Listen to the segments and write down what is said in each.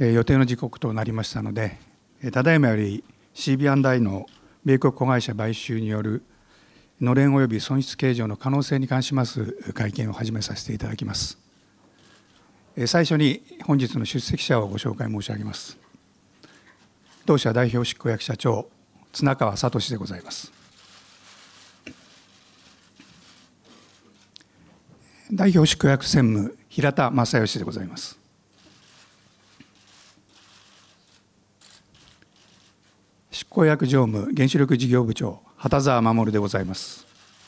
予定の時刻となりましたので、ただいまより CB&I の米国子会社買収によるのれん及び損失計上の可能性に関します会見を始めさせていただきます。最初に本日の出席者をご紹介申し上げます。当社代表執行役社長、綱川聡でございます。代表執行役専務、平田正義でございます。執行役常務、原子力事業部長、畑澤守でございます。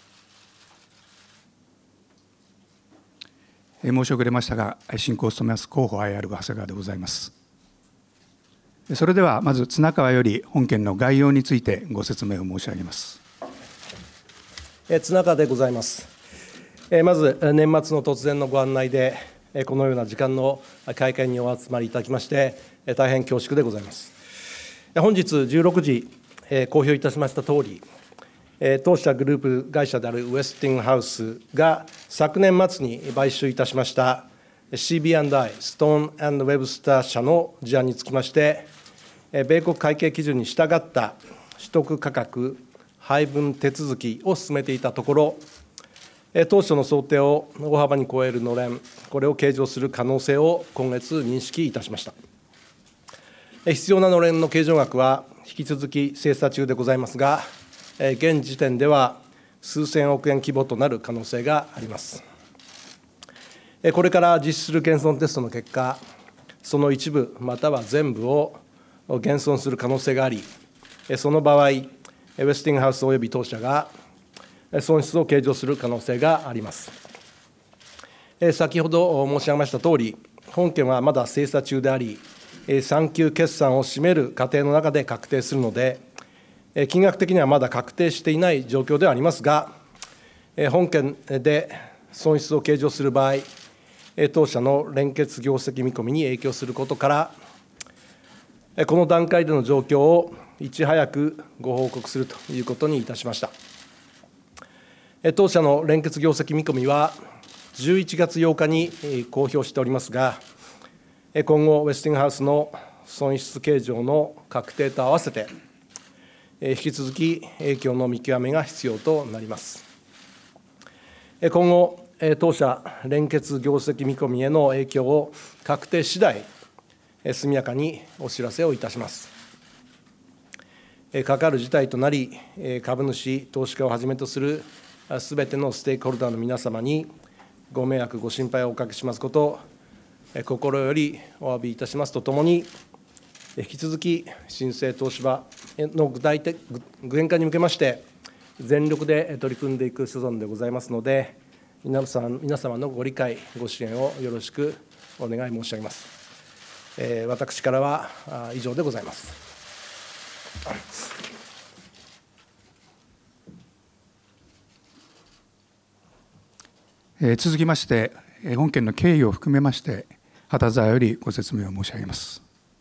申し遅れましたが、進行を務めます広報 IR 部長谷川でございます。それではまず綱川より本件の概要についてご説明を申し上げます。 綱川でございます。まず年末の突然のご案内でこのような時間の会見にお集まりいただきまして大変恐縮でございます。本日16時公表いたしましたとおり、当社グループ会社であるウェスティングハウスが昨年末に買収いたしました CB&I ストーン&ウェブスター社の事案につきまして米国会計基準に従った取得価格配分手続きを進めていたところ、当初の想定を大幅に超えるのれん、これを計上する可能性を今月認識いたしました。必要なのれんの計上額は引き続き精査中でございますが、現時点では数千億円規模となる可能性があります。これから実施する減損テストの結果、その一部または全部を減損する可能性があり、その場合、ウェスティングハウスおよび当社が損失を計上する可能性があります。先ほど申し上げましたとおり、本件はまだ精査中であり、3級決算を占める過程の中で確定するので、金額的にはまだ確定していない状況ではありますが、本件で損失を計上する場合、当社の連結業績見込みに影響することから、この段階での状況をいち早くご報告するということにいたしました。当社の連結業績見込みは、11月8日に公表しておりますが、今後、ウェスティングハウスの損失計上の確定と合わせて、引き続き影響の見極めが必要となります。今後、当社連結業績見込みへの影響を確定次第、速やかにお知らせをいたします。かかる事態となり、株主、投資家をはじめとするすべてのステークホルダーの皆様にご迷惑、ご心配をおかけしますことを、心よりお詫びいたしますとともに、引き続き新生東芝の具現化に向けまして、全力で取り組んでいく所存でございますので、皆様のご理解、ご支援をよろしくお願い申し上げます。私からは以上でございます。 続きまして、本件の経緯を含めまして、畑澤よりご説明を申し上げます。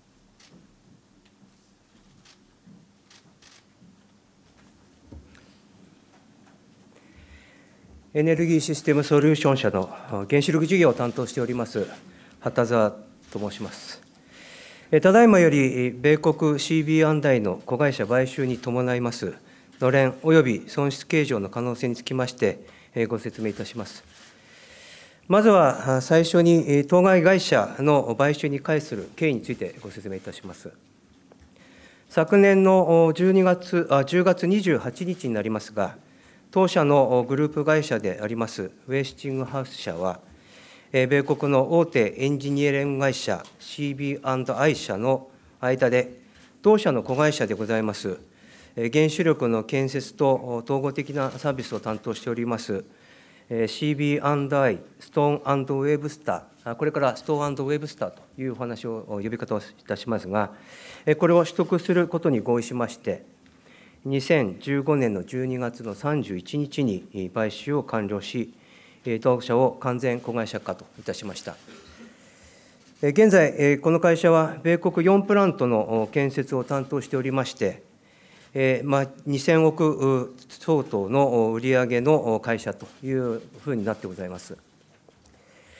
エネルギーシステムソリューション社の原子力事業を担当しております畑澤と申します。ただいまより米国 CB&I の子会社買収に伴いますのれんおよび損失計上の可能性につきましてご説明いたします。まずは最初に当該会社の買収に関する経緯についてご説明いたします。昨年の10月28日になりますが、当社のグループ会社でありますウェスティングハウス社は、米国の大手エンジニアリング会社 CB&I 社の間で、同社の子会社でございます、原子力の建設と統合的なサービスを担当しております、CB&I ストーン&ウェブスター、これからストーン&ウェブスターというお話を呼び方をいたしますが、これを取得することに合意しまして、2015年の12月の31日に買収を完了し、当社を完全子会社化といたしました。現在、この会社は米国4プラントの建設を担当しておりまして、2000億相当の売上の会社というふうになってございます。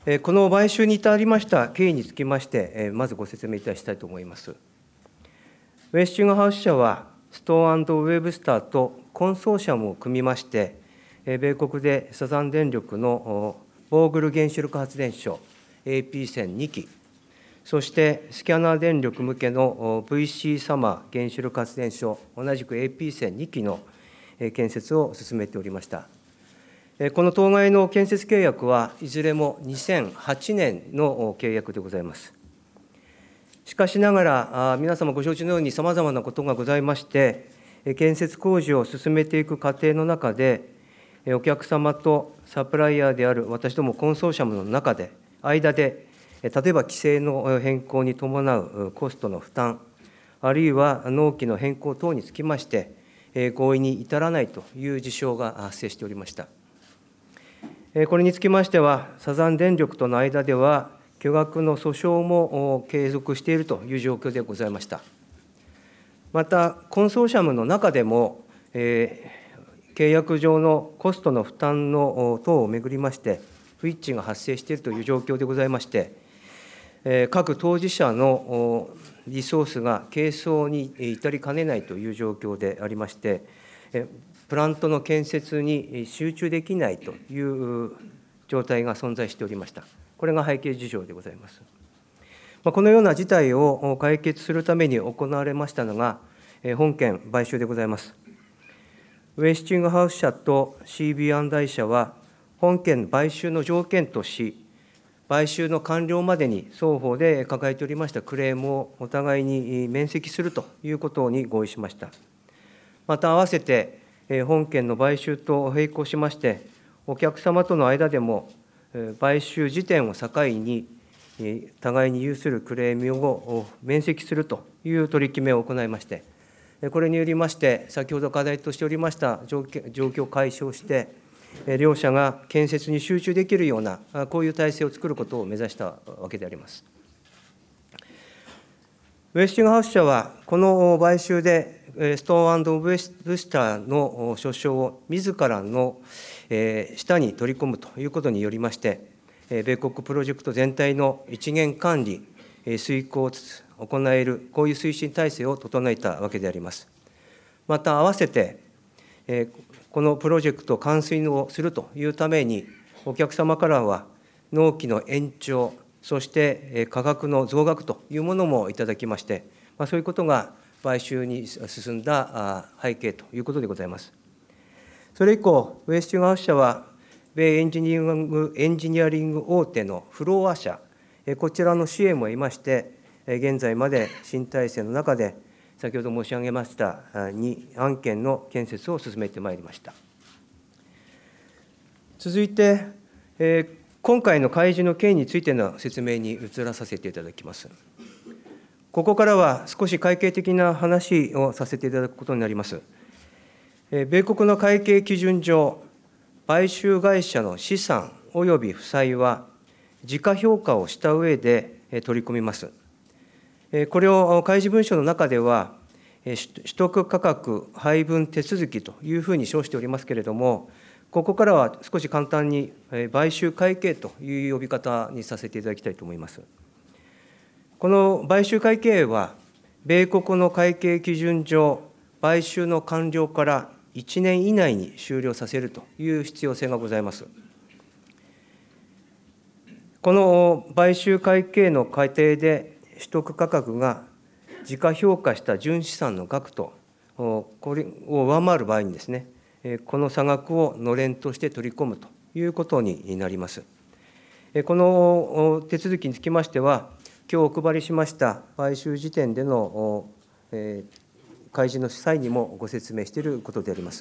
この買収に至りました経緯につきまして、まずご説明いたしたいと思います。ウェスティングハウス社は、ストーン&ウェブスターとコンソーシアムを組みまして、米国でサザン電力のボーグル原子力発電所 AP 線2基、そしてスキャナー電力向けの VC サマー原子力発電所、同じく AP 線2基の建設を進めておりました。この当該の建設契約はいずれも2008年の契約でございます。しかしながら、皆様ご承知のようにさまざまなことがございまして、建設工事を進めていく過程の中で、お客様とサプライヤーである私どもコンソーシアムの間で、例えば規制の変更に伴うコストの負担、あるいは納期の変更等につきまして、合意に至らないという事象が発生しておりました。これにつきましては、サザン電力との間では、巨額の訴訟も継続しているという状況でございました。また、コンソーシアムの中でも、契約上のコストの負担の等を巡りまして、不一致が発生しているという状況でございまして、各当事者のリソースが係争に至りかねないという状況でありまして、プラントの建設に集中できないという状態が存在しておりました。これが背景事情でございます。このような事態を解決するために行われましたのが、本件買収でございます。ウェスティングハウス社と CB&I 社は、本件買収の条件とし、買収の完了までに双方で抱えておりましたクレームをお互いに免責するということに合意しました。また、合わせて、本件の買収と並行しまして、お客様との間でも、買収時点を境に、互いに有するクレームを免責するという取り決めを行いまして、これによりまして、先ほど課題としておりました状況を解消して、両社が建設に集中できるような、こういう体制を作ることを目指したわけであります。ウェスティングハウス社は、この買収で、ストーン&ウェブスターの訴訟を自らの下に取り込むということによりまして、米国プロジェクト全体の一元管理、遂行を行える、こういう推進体制を整えたわけであります。また、合わせて、このプロジェクトを完遂をするというために、お客様からは納期の延長、そして価格の増額というものもいただきまして、そういうことが買収に進んだ背景ということでございます。それ以降、ウェスティングハウス社は、米エンジニアリング大手のフローア社、こちらの支援も得まして、現在まで新体制の中で、先ほど申し上げました2案件の建設を進めてまいりました。続いて、今回の開示の経緯についての説明に移らさせていただきます。ここからは少し会計的な話をさせていただくことになります。米国の会計基準上、買収会社の資産および負債は、時価評価をした上で取り込みます。これを開示文書の中では、取得価格配分手続きというふうに称しておりますけれども、ここからは少し簡単に買収会計という呼び方にさせていただきたいと思います。この買収会計は、米国の会計基準上、買収の完了から1年以内に終了させるという必要性がございます。この買収会計の過程で、取得価格が時価評価した純資産の額と、これを上回る場合にですね、この差額をのれんとして取り込むということになります。この手続きにつきましては、今日お配りしました買収時点での開示の際にもご説明していることであります。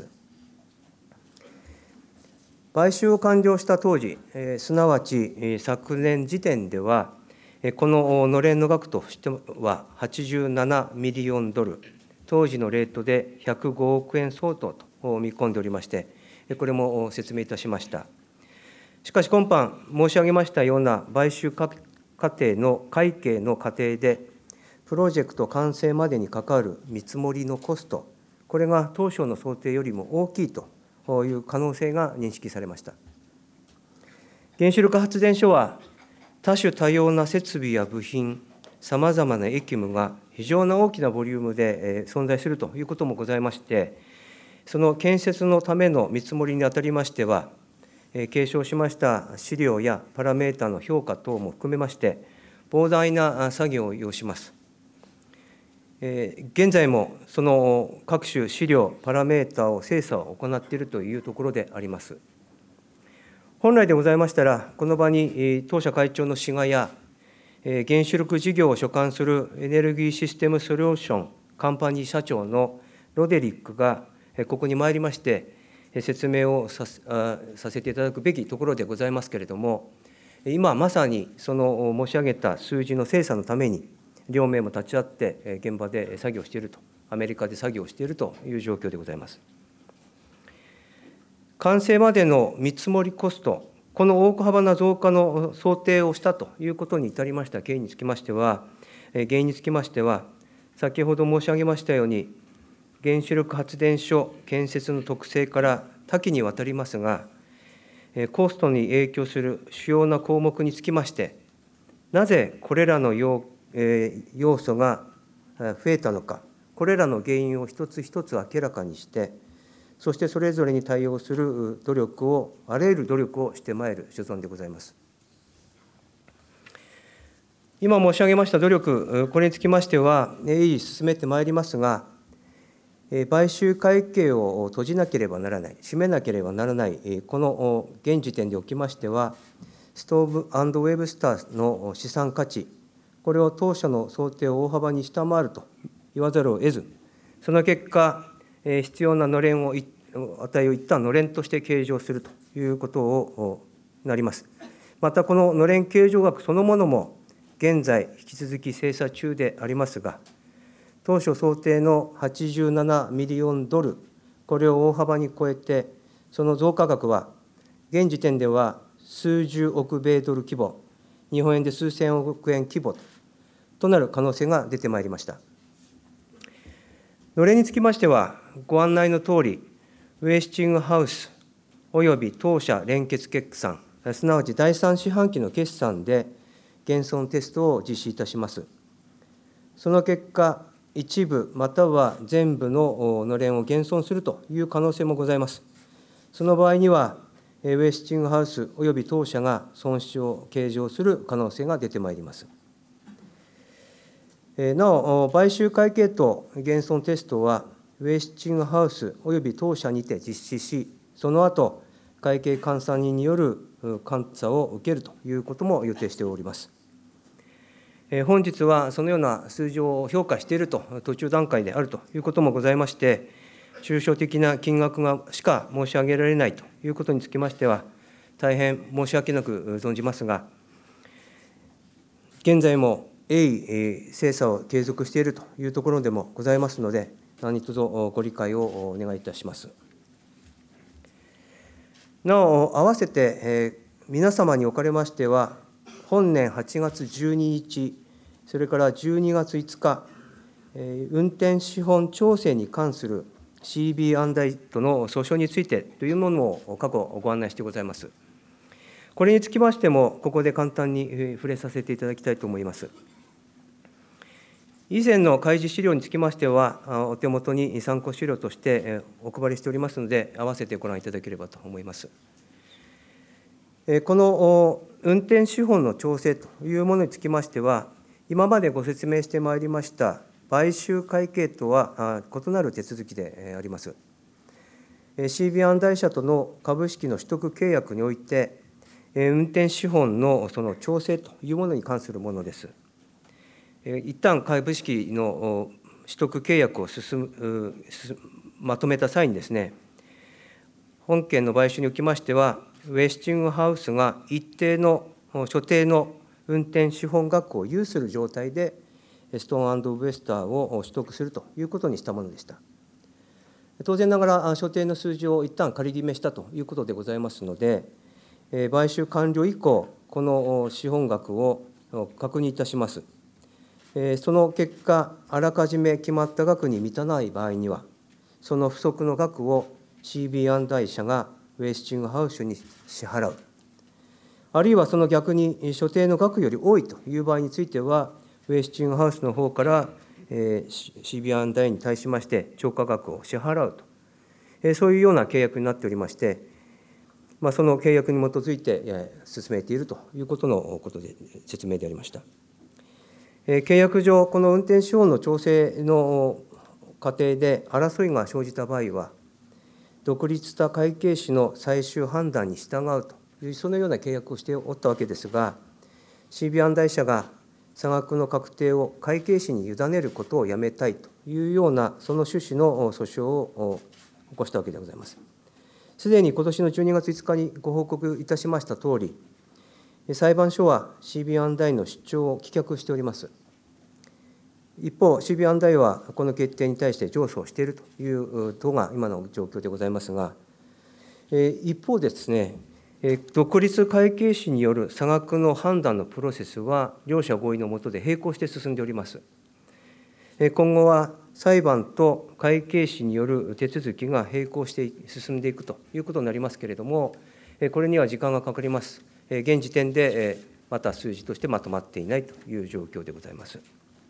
買収を完了した当時、すなわち昨年時点では、こののれんの額としては87ミリオンドル、当時のレートで105億円相当と見込んでおりまして、これも説明いたしました。しかし今般申し上げましたような買収過程の会計の過程で、プロジェクト完成までにかかる見積もりのコスト、これが当初の想定よりも大きいという可能性が認識されました。原子力発電所は多種多様な設備や部品、さまざまな役務が非常な大きなボリュームで存在するということもございまして、その建設のための見積もりにあたりましては、継承しました資料やパラメータの評価等も含めまして、膨大な作業を要します。現在もその各種資料、パラメータを精査を行っているというところであります。本来でございましたら、この場に当社会長の滋賀や、原子力事業を所管するエネルギーシステムソリューションカンパニー社長のロデリックがここに参りまして、説明をさせていただくべきところでございますけれども、今まさにその申し上げた数字の精査のために、両名も立ち会って現場で作業していると、アメリカで作業しているという状況でございます。完成までの見積もりコスト、この大幅な増加の想定をしたということに至りました経緯につきましては、原因につきましては、先ほど申し上げましたように、原子力発電所建設の特性から多岐にわたりますが、コストに影響する主要な項目につきまして、なぜこれらの要素が増えたのか、これらの原因を一つ一つ明らかにして、そしてそれぞれに対応する努力を、あらゆる努力をしてまいる所存でございます。今申し上げました努力、これにつきましては、鋭意進めてまいりますが、買収会計を閉じなければならない、締めなければならない、この現時点でおきましては、ストーブ&ウェブスターの資産価値、これを当初の想定を大幅に下回ると言わざるを得ず、その結果、必要な値を一旦のれんとして計上するということをなります。また、こののれん計上額そのものも、現在、引き続き精査中でありますが、当初想定の87ミリオンドル、これを大幅に超えて、その増加額は、現時点では数十億米ドル規模、日本円で数千億円規模となる可能性が出てまいりました。のれんにつきましては、ご案内のとおり、ウェスティングハウスおよび当社連結決算、すなわち第3四半期の決算で減損テストを実施いたします。その結果、一部または全部ののれんを減損するという可能性もございます。その場合には、ウェスティングハウスおよび当社が損失を計上する可能性が出てまいります。なお、買収会計と減損テストは、ウェスティングハウスおよび当社にて実施し、その後、会計監査人による監査を受けるということも予定しております。本日はそのような数字を評価していると、途中段階であるということもございまして、抽象的な金額しか申し上げられないということにつきましては、大変申し訳なく存じますが、現在も鋭意精査を継続しているというところでもございますので、何卒ご理解をお願いいたします。なお、併せて皆様におかれましては、本年8月12日、それから12月5日、運転資本調整に関する CB& との訴訟についてというものを過去ご案内してございます。これにつきましても、ここで簡単に触れさせていただきたいと思います。以前の開示資料につきましては、お手元に参考資料としてお配りしておりますので、併せてご覧いただければと思います。この運転資本の調整というものにつきましては、今までご説明してまいりました買収会計とは異なる手続きであります。CB& 社との株式の取得契約において、運転資本のその調整というものに関するものです。一旦株式の取得契約をまとめた際にですね、本件の買収におきましては、ウェスティングハウスが一定の所定の運転資本額を有する状態で、ストーン&ウェスターを取得するということにしたものでした。当然ながら、所定の数字を一旦仮決めしたということでございますので、買収完了以降、この資本額を確認いたします。その結果、あらかじめ決まった額に満たない場合には、その不足の額を CB&I 社がウェスティングハウスに支払う。 あるいはその逆に所定の額より多いという場合については、ウェスティングハウスの方から、CB&I に対しまして超過額を支払うと、そういうような契約になっておりまして、その契約に基づいて進めているということで説明でありました。契約上、この運転手法の調整の過程で争いが生じた場合は、独立した会計士の最終判断に従うという、そのような契約をしておったわけですが、CB&I 社が差額の確定を会計士に委ねることをやめたいというような、その趣旨の訴訟を起こしたわけでございます。すでに今年の12月5日にご報告いたしましたとおり、裁判所は CB&I の主張を棄却しております。一方、CB&I はこの決定に対して上訴をしているというのが今の状況でございますが、一方でですね、独立会計士による差額の判断のプロセスは、両者合意の下で並行して進んでおります。今後は裁判と会計士による手続きが並行して進んでいくということになりますけれども、これには時間がかかります。現時点でまた数字としてまとまっていないという状況でございます。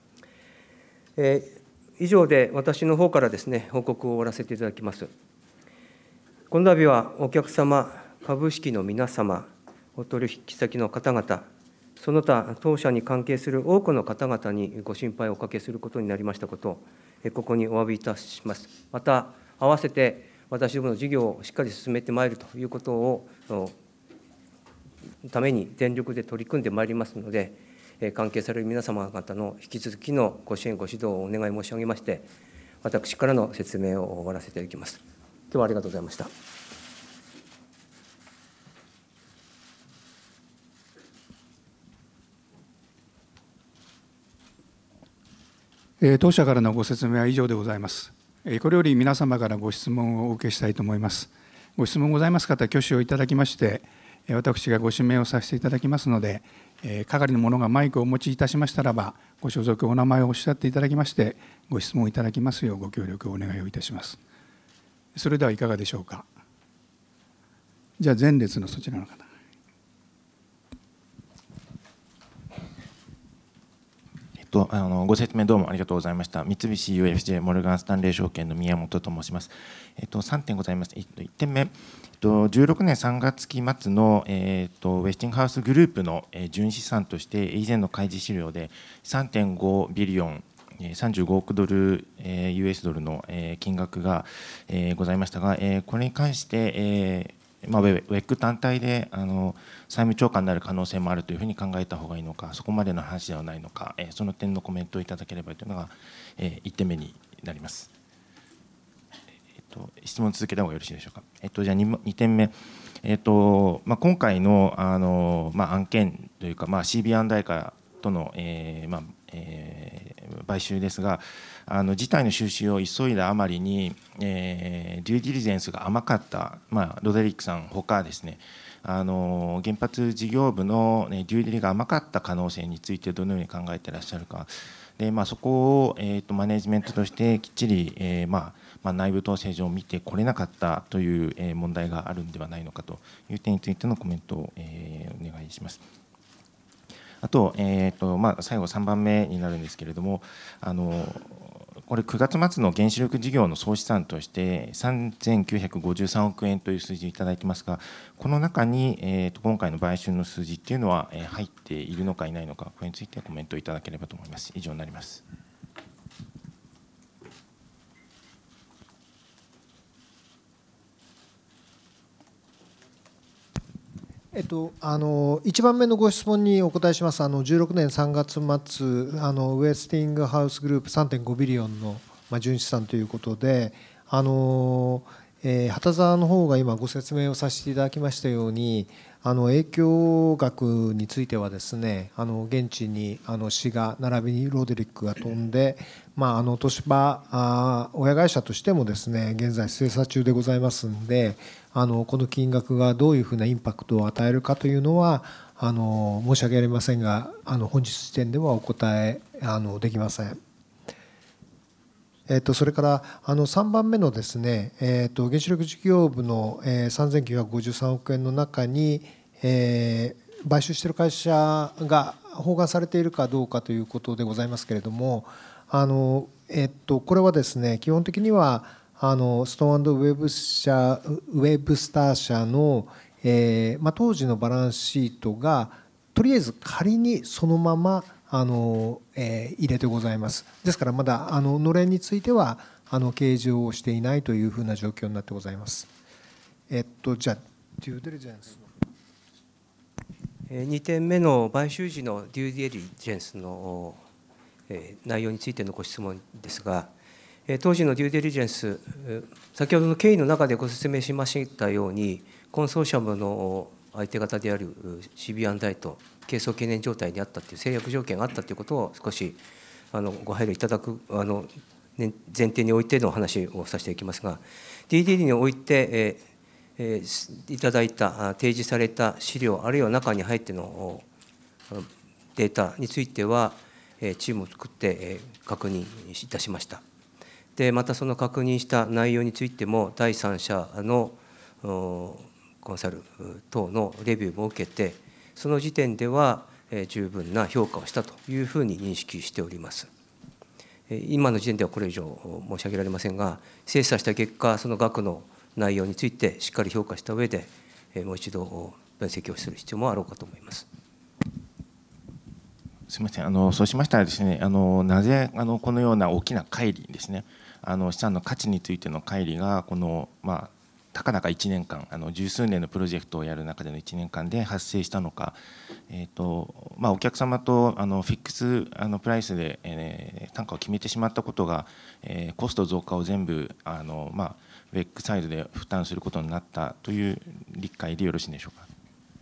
以上で私の方からですね、報告を終わらせていただきます。この度はお客様、株式の皆様、お取引先の方々、その他当社に関係する多くの方々にご心配をおかけすることになりましたことを、ここにお詫びいたします。また、併せて私どもの事業をしっかり進めてまいるということをために全力で取り組んでまいりますので、関係される皆様方の引き続きのご支援、ご指導をお願い申し上げまして、私からの説明を終わらせていただきます。今日はありがとうございました。 当社からのご説明は以上でございます。これより皆様からご質問をお受けしたいと思います。ご質問ございます方、挙手をいただきまして、私がご指名をさせていただきますので、係の者がマイクをお持ちいたしましたらば、ご所属、お名前をおっしゃっていただきまして、ご質問いただきますようご協力をお願いをいたします。それではいかがでしょうか。じゃあ、前列のそちらの方。 ご説明どうもありがとうございました。三菱 UFJ モルガン・スタンレー証券の宮本と申します。3点ございます。1点目、16年3月期末の、ウェスティングハウスグループの純資産として、以前の開示資料で 3.5 ビリオン、35億ドル、US ドルの金額がございましたが、これに関して、ウェック単体で債務超過になる可能性もあるというふうに考えた方がいいのか、そこまでの話ではないのか、その点のコメントをいただければというのが1点目になります。質問続けた方がよろしいでしょうか。じゃあ 2点目、今回の案件というか、CB&I からとの買収ですが、事態の収拾を急いだあまりに、デューディリジェンスが甘かった、ロデリックさんほかですね、原発事業部の、デューディリが甘かった可能性についてどのように考えていらっしゃるか。でそこを、マネジメントとしてきっちり、内部統制上見てこれなかったという、問題があるのではないのかという点についてのコメントを、お願いします。あと、最後3番目になるんですけれども、これ9月末の原子力事業の総資産として3953億円という数字をいただいてますが、この中に、今回の買収の数字っていうのは入っているのかいないのか、これについてコメントいただければと思います。以上になります。 1番目のご質問にお答えします。16年3月末、ウェスティングハウスグループ 3.5 ビリオンの純資産ということで、畑沢の方が今ご説明をさせていただきましたように、影響額についてはですね、現地に市が並びにロデリックが飛んで、東芝親会社としてもですね、現在精査中でございますんで、この金額がどういうふうなインパクトを与えるかというのは申し訳ありませんが、本日時点ではお答えできません。それから3番目のですね、原子力事業部の3953億円の中に、 買収している会社が包含されているかどうかということでございますけれども、これはですね、基本的にはストーン&ウェブスター社の、当時のバランスシートがとりあえず仮にそのまま入れてございます。ですからまだのれんについては計上をしていないというふうな状況になってございます。じゃあデューデリジェンス 2点目の買収時のデューデリジェンスの内容についてのご質問ですが、当時のデューデリジェンス、先ほどの経緯の中でご説明しましたように、コンソーシアムの相手方である CB&I と係争懸念状態にあったという制約条件があったということを少しご配慮いただく前提においての話をさせていきますが、DDD においていただいた提示された資料あるいは中に入ってのデータについてはチームを作って確認いたしました。でまたその確認した内容についても第三者のコンサル等のレビューも受けて、その時点では十分な評価をしたというふうに認識しております。今の時点ではこれ以上申し上げられませんが、精査した結果その額の内容についてしっかり評価した上でもう一度分析をする必要もあろうかと思います。 すみません、そうしましたらですね、なぜこのような大きな乖離ですね、資産の価値についての乖離がこのたかだか1年間十数年のプロジェクトをやる中での1年間で発生したのか、お客様とフィックスプライスで単価を決めてしまったことがコスト増加を全部ウェックサイドで負担することになったという理解でよろしいでしょうか。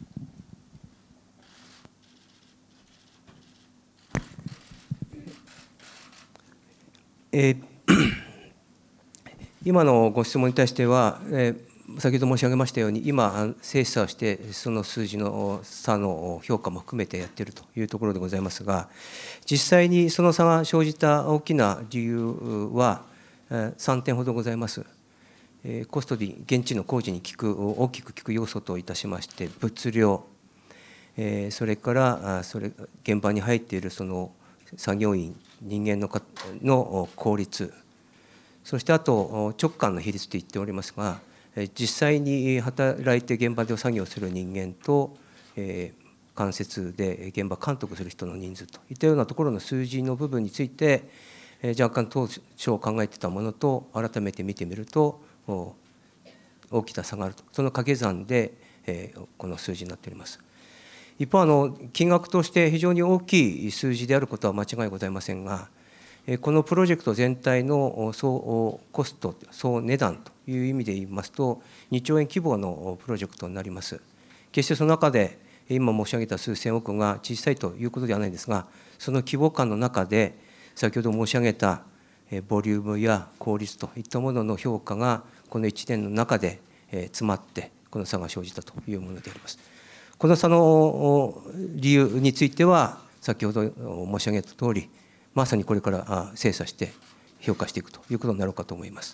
今のご質問に対しては、先ほど申し上げましたように、今、精査をして、その数字の差の評価も含めてやっているというところでございますが、実際にその差が生じた大きな理由は、3点ほどございます。コストに現地の工事に大きく効く要素といたしまして、物量、それから現場に入っているその作業員、人間の効率、そしてあと直感の比率と言っておりますが、実際に働いて現場で作業する人間と間接で現場監督する人の人数といったようなところの数字の部分について若干当初考えていたものと改めて見てみると大きな差があると、その掛け算でこの数字になっております。一方金額として非常に大きい数字であることは間違いございませんが、このプロジェクト全体の総コスト、総値段という意味で言いますと、2兆円規模のプロジェクトになります。決してその中で、今申し上げた数千億が小さいということではないんですが、その規模感の中で、先ほど申し上げたボリュームや効率といったものの評価が、この1年の中で詰まって、この差が生じたというものであります。この差の理由については、先ほど申し上げたとおり、まさにこれから精査して評価していくということになろうかと思います。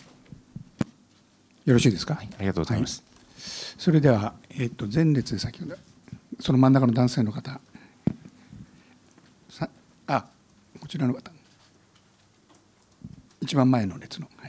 よろしいですか。 はい、ありがとうございます。 それでは、前列で先ほどその真ん中の男性の方、こちらの方、一番前の列の、はい。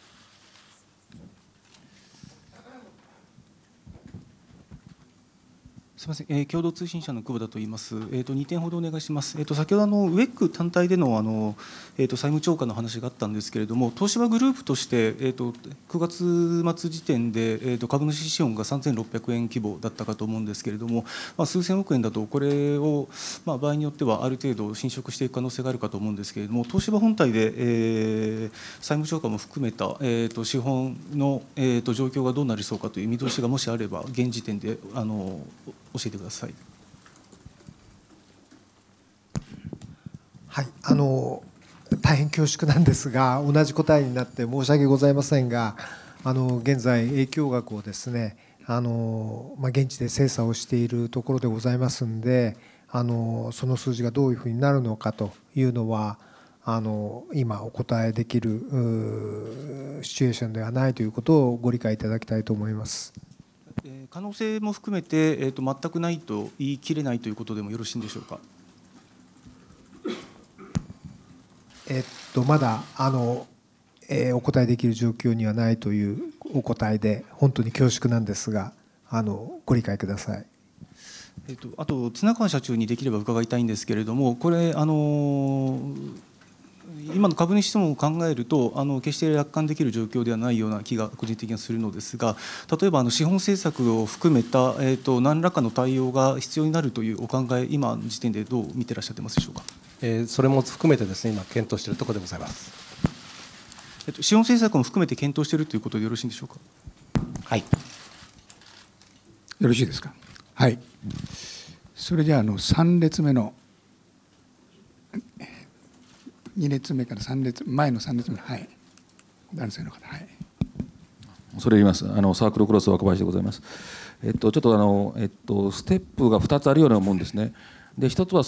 すみません、共同通信社の久保田と言います。2点ほどお願いします。先ほどウェック単体での債務超過の話があったんですけれども、東芝グループとして、9月末時点で、株主資本が3600円規模だったかと思うんですけれども、数千億円だとこれを、場合によってはある程度侵食していく可能性があるかと思うんですけれども、東芝本体で、債務超過も含めた、資本の、状況がどうなりそうかという見通しがもしあれば現時点で教えてください。 はい、大変恐縮なんですが、同じ答えになって申し訳ございませんが、現在影響額をですね、現地で精査をしているところでございますんで、その数字がどういうふうになるのかというのは今お答えできるシチュエーションではないということをご理解いただきたいと思います。 可能性も含めて、全くないと言い切れないということでもよろしいんでしょうか。 まだお答えできる状況にはないというお答えで本当に恐縮なんですが、ご理解ください。 あと綱川社長にできれば伺いたいんですけれども、これ今の株主質問を考えると決して楽観できる状況ではないような気が個人的にはするのですが、例えば資本政策を含めた、何らかの対応が必要になるというお考え、今の時点でどう見てらっしゃってますでしょうか。 それも含めてですね、今検討しているところでございます。 資本政策も含めて検討しているということでよろしいんでしょうか。 はい。 よろしいですか。はい。それでは3列目の2列目から3列前の3列目の、はい、男性の方、はい。 それ言います。サークルクロス若林でございます。ちょっとステップが2つあるような思うんですね。で、一つは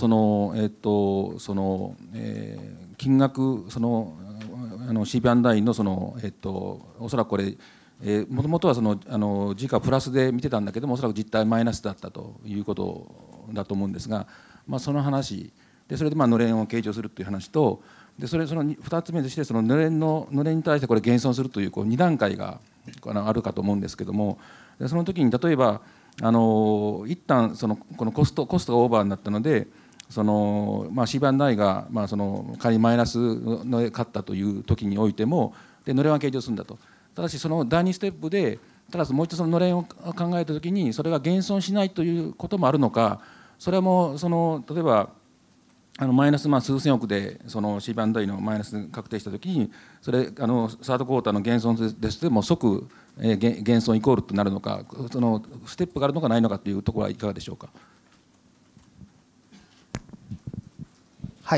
金額CBアンダインのおそらくこれもともとは時価プラスで見てたんだけども、おそらく実態マイナスだったということだと思うんですが、その話で、それでのれんを計上するという話と、でその2つ目として、のれんに対してこれ減損するという2段階があるかと思うんですけども、でその時に例えば一旦このコストがオーバーになったので、CBアンダイが仮にマイナスの買ったという時においても、でのれんは計上するんだと。ただしその第2ステップで、ただもう一つのれんを考えたときに、それが減損しないということもあるのか、それはもう例えばマイナス数千億でCBアンダイのマイナス確定したときに、それサードクォーターの減損ですでも即減損イコールとなるのか、そのステップがあるのかないのかというところはいかがでしょうか。 はい、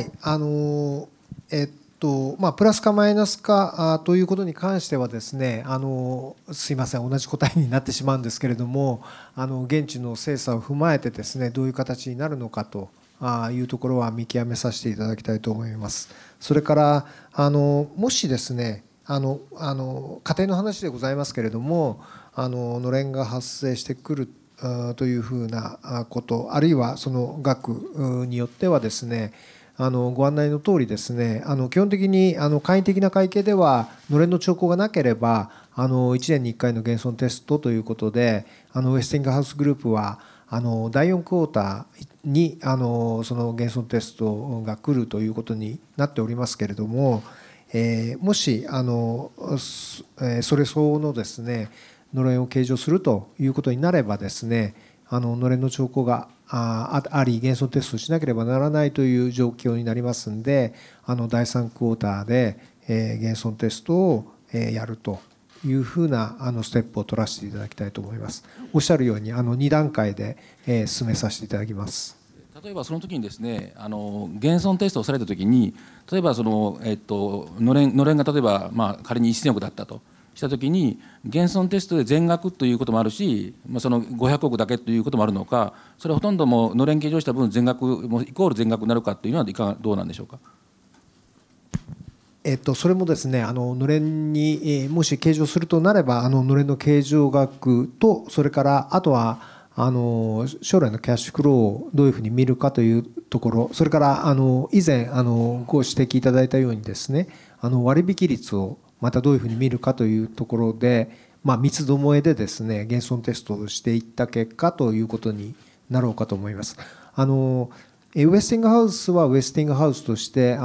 プラスかマイナスかということに関してはですね、すいません、同じ答えになってしまうんですけれども、現地の精査を踏まえてですね、どういう形になるのかというところは見極めさせていただきたいと思います。それからもしですね、仮定の話でございますけれども、のれんが発生してくるというふうなこと、あるいはその額によってはですね、ご案内の通りですね、基本的に簡易的な会計ではのれんの兆候がなければ1年に1回の減損テストということで、ウェスティングハウスグループは第4クォーターにその減損テストが来るということになっておりますけれども、もしそれ相応のですねのれんを計上するということになればですね、のれんの兆候があり減損テストをしなければならないという状況になりますので、第3クォーターで減損テストをやるというふうなステップを取らせていただきたいと思います。おっしゃるように2段階で進めさせていただきます。 例えばその時にですね、減損テストをされた時に、例えばのれんが例えば仮に1000億だったとしたときに、減損テストで全額ということもあるし、その500億だけということもあるのか、それほとんどものれん計上した分全額もイコール全額になるかというのはどうなんでしょうか。 それもですね、のれんにもし計上するとなれば、のれんの計上額と、それからあとは将来のキャッシュフローをどういうふうに見るかというところ、それから以前ご指摘いただいたようにですね、割引率をまたどういうふうに見るかというところで、三つどもえでですね減損テストをしていった結果ということになろうかと思います。ウェスティングハウスはウェスティングハウスとして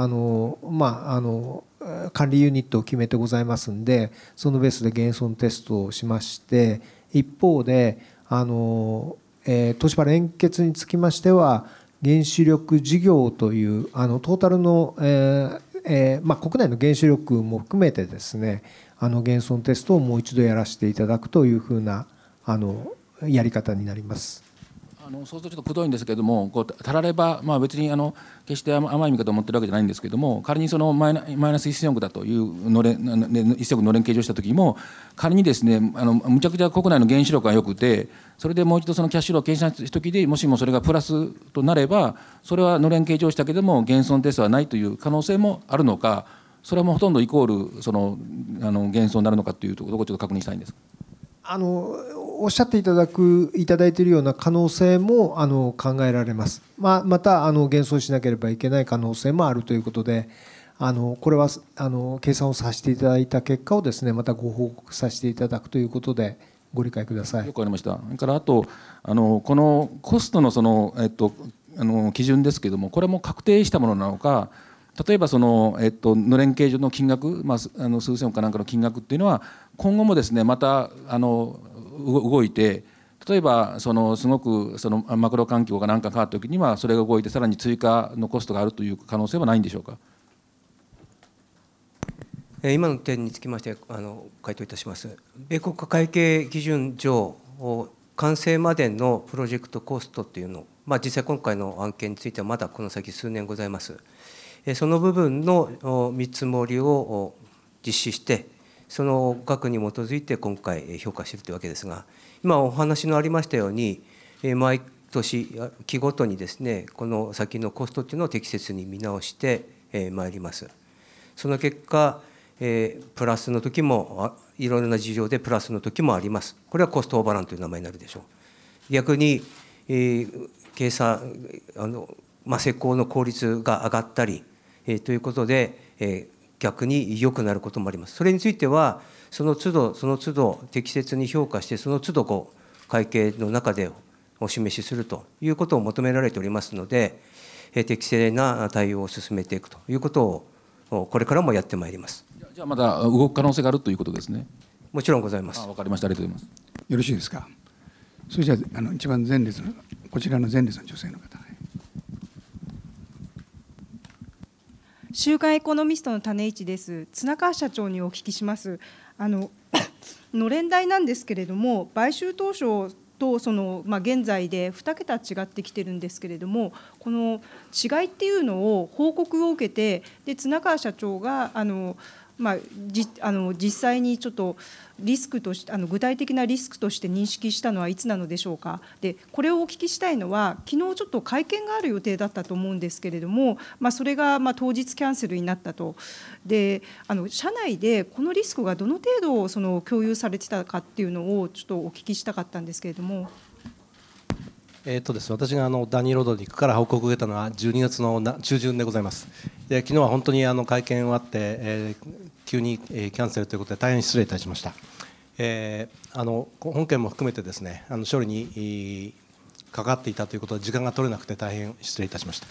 管理ユニットを決めてございますんで、そのベースで減損テストをしまして、一方で東芝連結につきましては原子力事業というトータルの国内の原子力も含めてですね、減損テストをもう一度やらせていただくというふうなやり方になります。 そうするとちょっとくどいんですけれども、たられば、別に決して甘い見方を持ってるわけじゃないんですけれども、仮にそのマイナス1000億だという1000億のれん計上した時も、仮にですねむちゃくちゃ国内の原子力が良くて、それでもう一度そのキャッシュフローを計算した時で、もしもそれがプラスとなれば、それはのれん計上したけれども減損テストはないという可能性もあるのか、それはもうほとんどイコール減損になるのかというところをちょっと確認したいんです。 おおっしゃっていただいているような可能性も考えられます。また減損しなければいけない可能性もあるということで、これは計算をさせていただいた結果をですね、またご報告させていただくということでご理解ください。 よくわかりました。それからあとこのコストの基準ですけれども、これも確定したものなのか、例えばのれん計上の金額、数千億かなんかの金額っていうのは今後もですねまた動いて、例えばすごくマクロ環境が何か変わったときにはそれが動いてさらに追加のコストがあるという可能性はないんでしょうか。 今の点につきまして回答いたします。米国会計基準上、完成までのプロジェクトコストというの、実際今回の案件についてはまだこの先数年ございます。その部分の見積もりを実施して、その額に基づいて今回評価しているというわけですが、今お話のありましたように、毎年期ごとにですね、この先のコストというのを適切に見直してまいります。その結果、プラスの時もいろいろな事情でプラスの時もあります。これはコストオーバーランという名前になるでしょう。逆に、計算施工の効率が上がったり、ということで、逆に良くなることもあります。それについてはその都度適切に評価して、その都度会計の中でお示しするということを求められておりますので、適正な対応を進めていくということをこれからもやってまいります。 じゃあまだ動く可能性があるということですね。 もちろんございます。 わかりました。ありがとうございます。 よろしいですか。それじゃあ一番前列のこちらの前列の女性の方。 週刊エコノミストの種市です。綱川社長にお聞きします。のれん代なんですけれども、買収当初と現在で2桁違ってきてるんですけれども、この違いっていうのを報告を受けて、で綱川社長が実際にちょっとリスクとして具体的なリスクとして認識したのはいつなのでしょうか。でこれをお聞きしたいのは、昨日ちょっと会見がある予定だったと思うんですけれども、それが当日キャンセルになったと。で社内でこのリスクがどの程度共有されてたかっていうのをちょっとお聞きしたかったんですけれども。 私がダニー・ロドリックから報告を受けたのは12月の中旬でございます。で昨日は本当に会見終わって、急にキャンセルということで大変失礼いたしました。本件も含めてですね、処理にかかっていたということで時間が取れなくて大変失礼いたしました。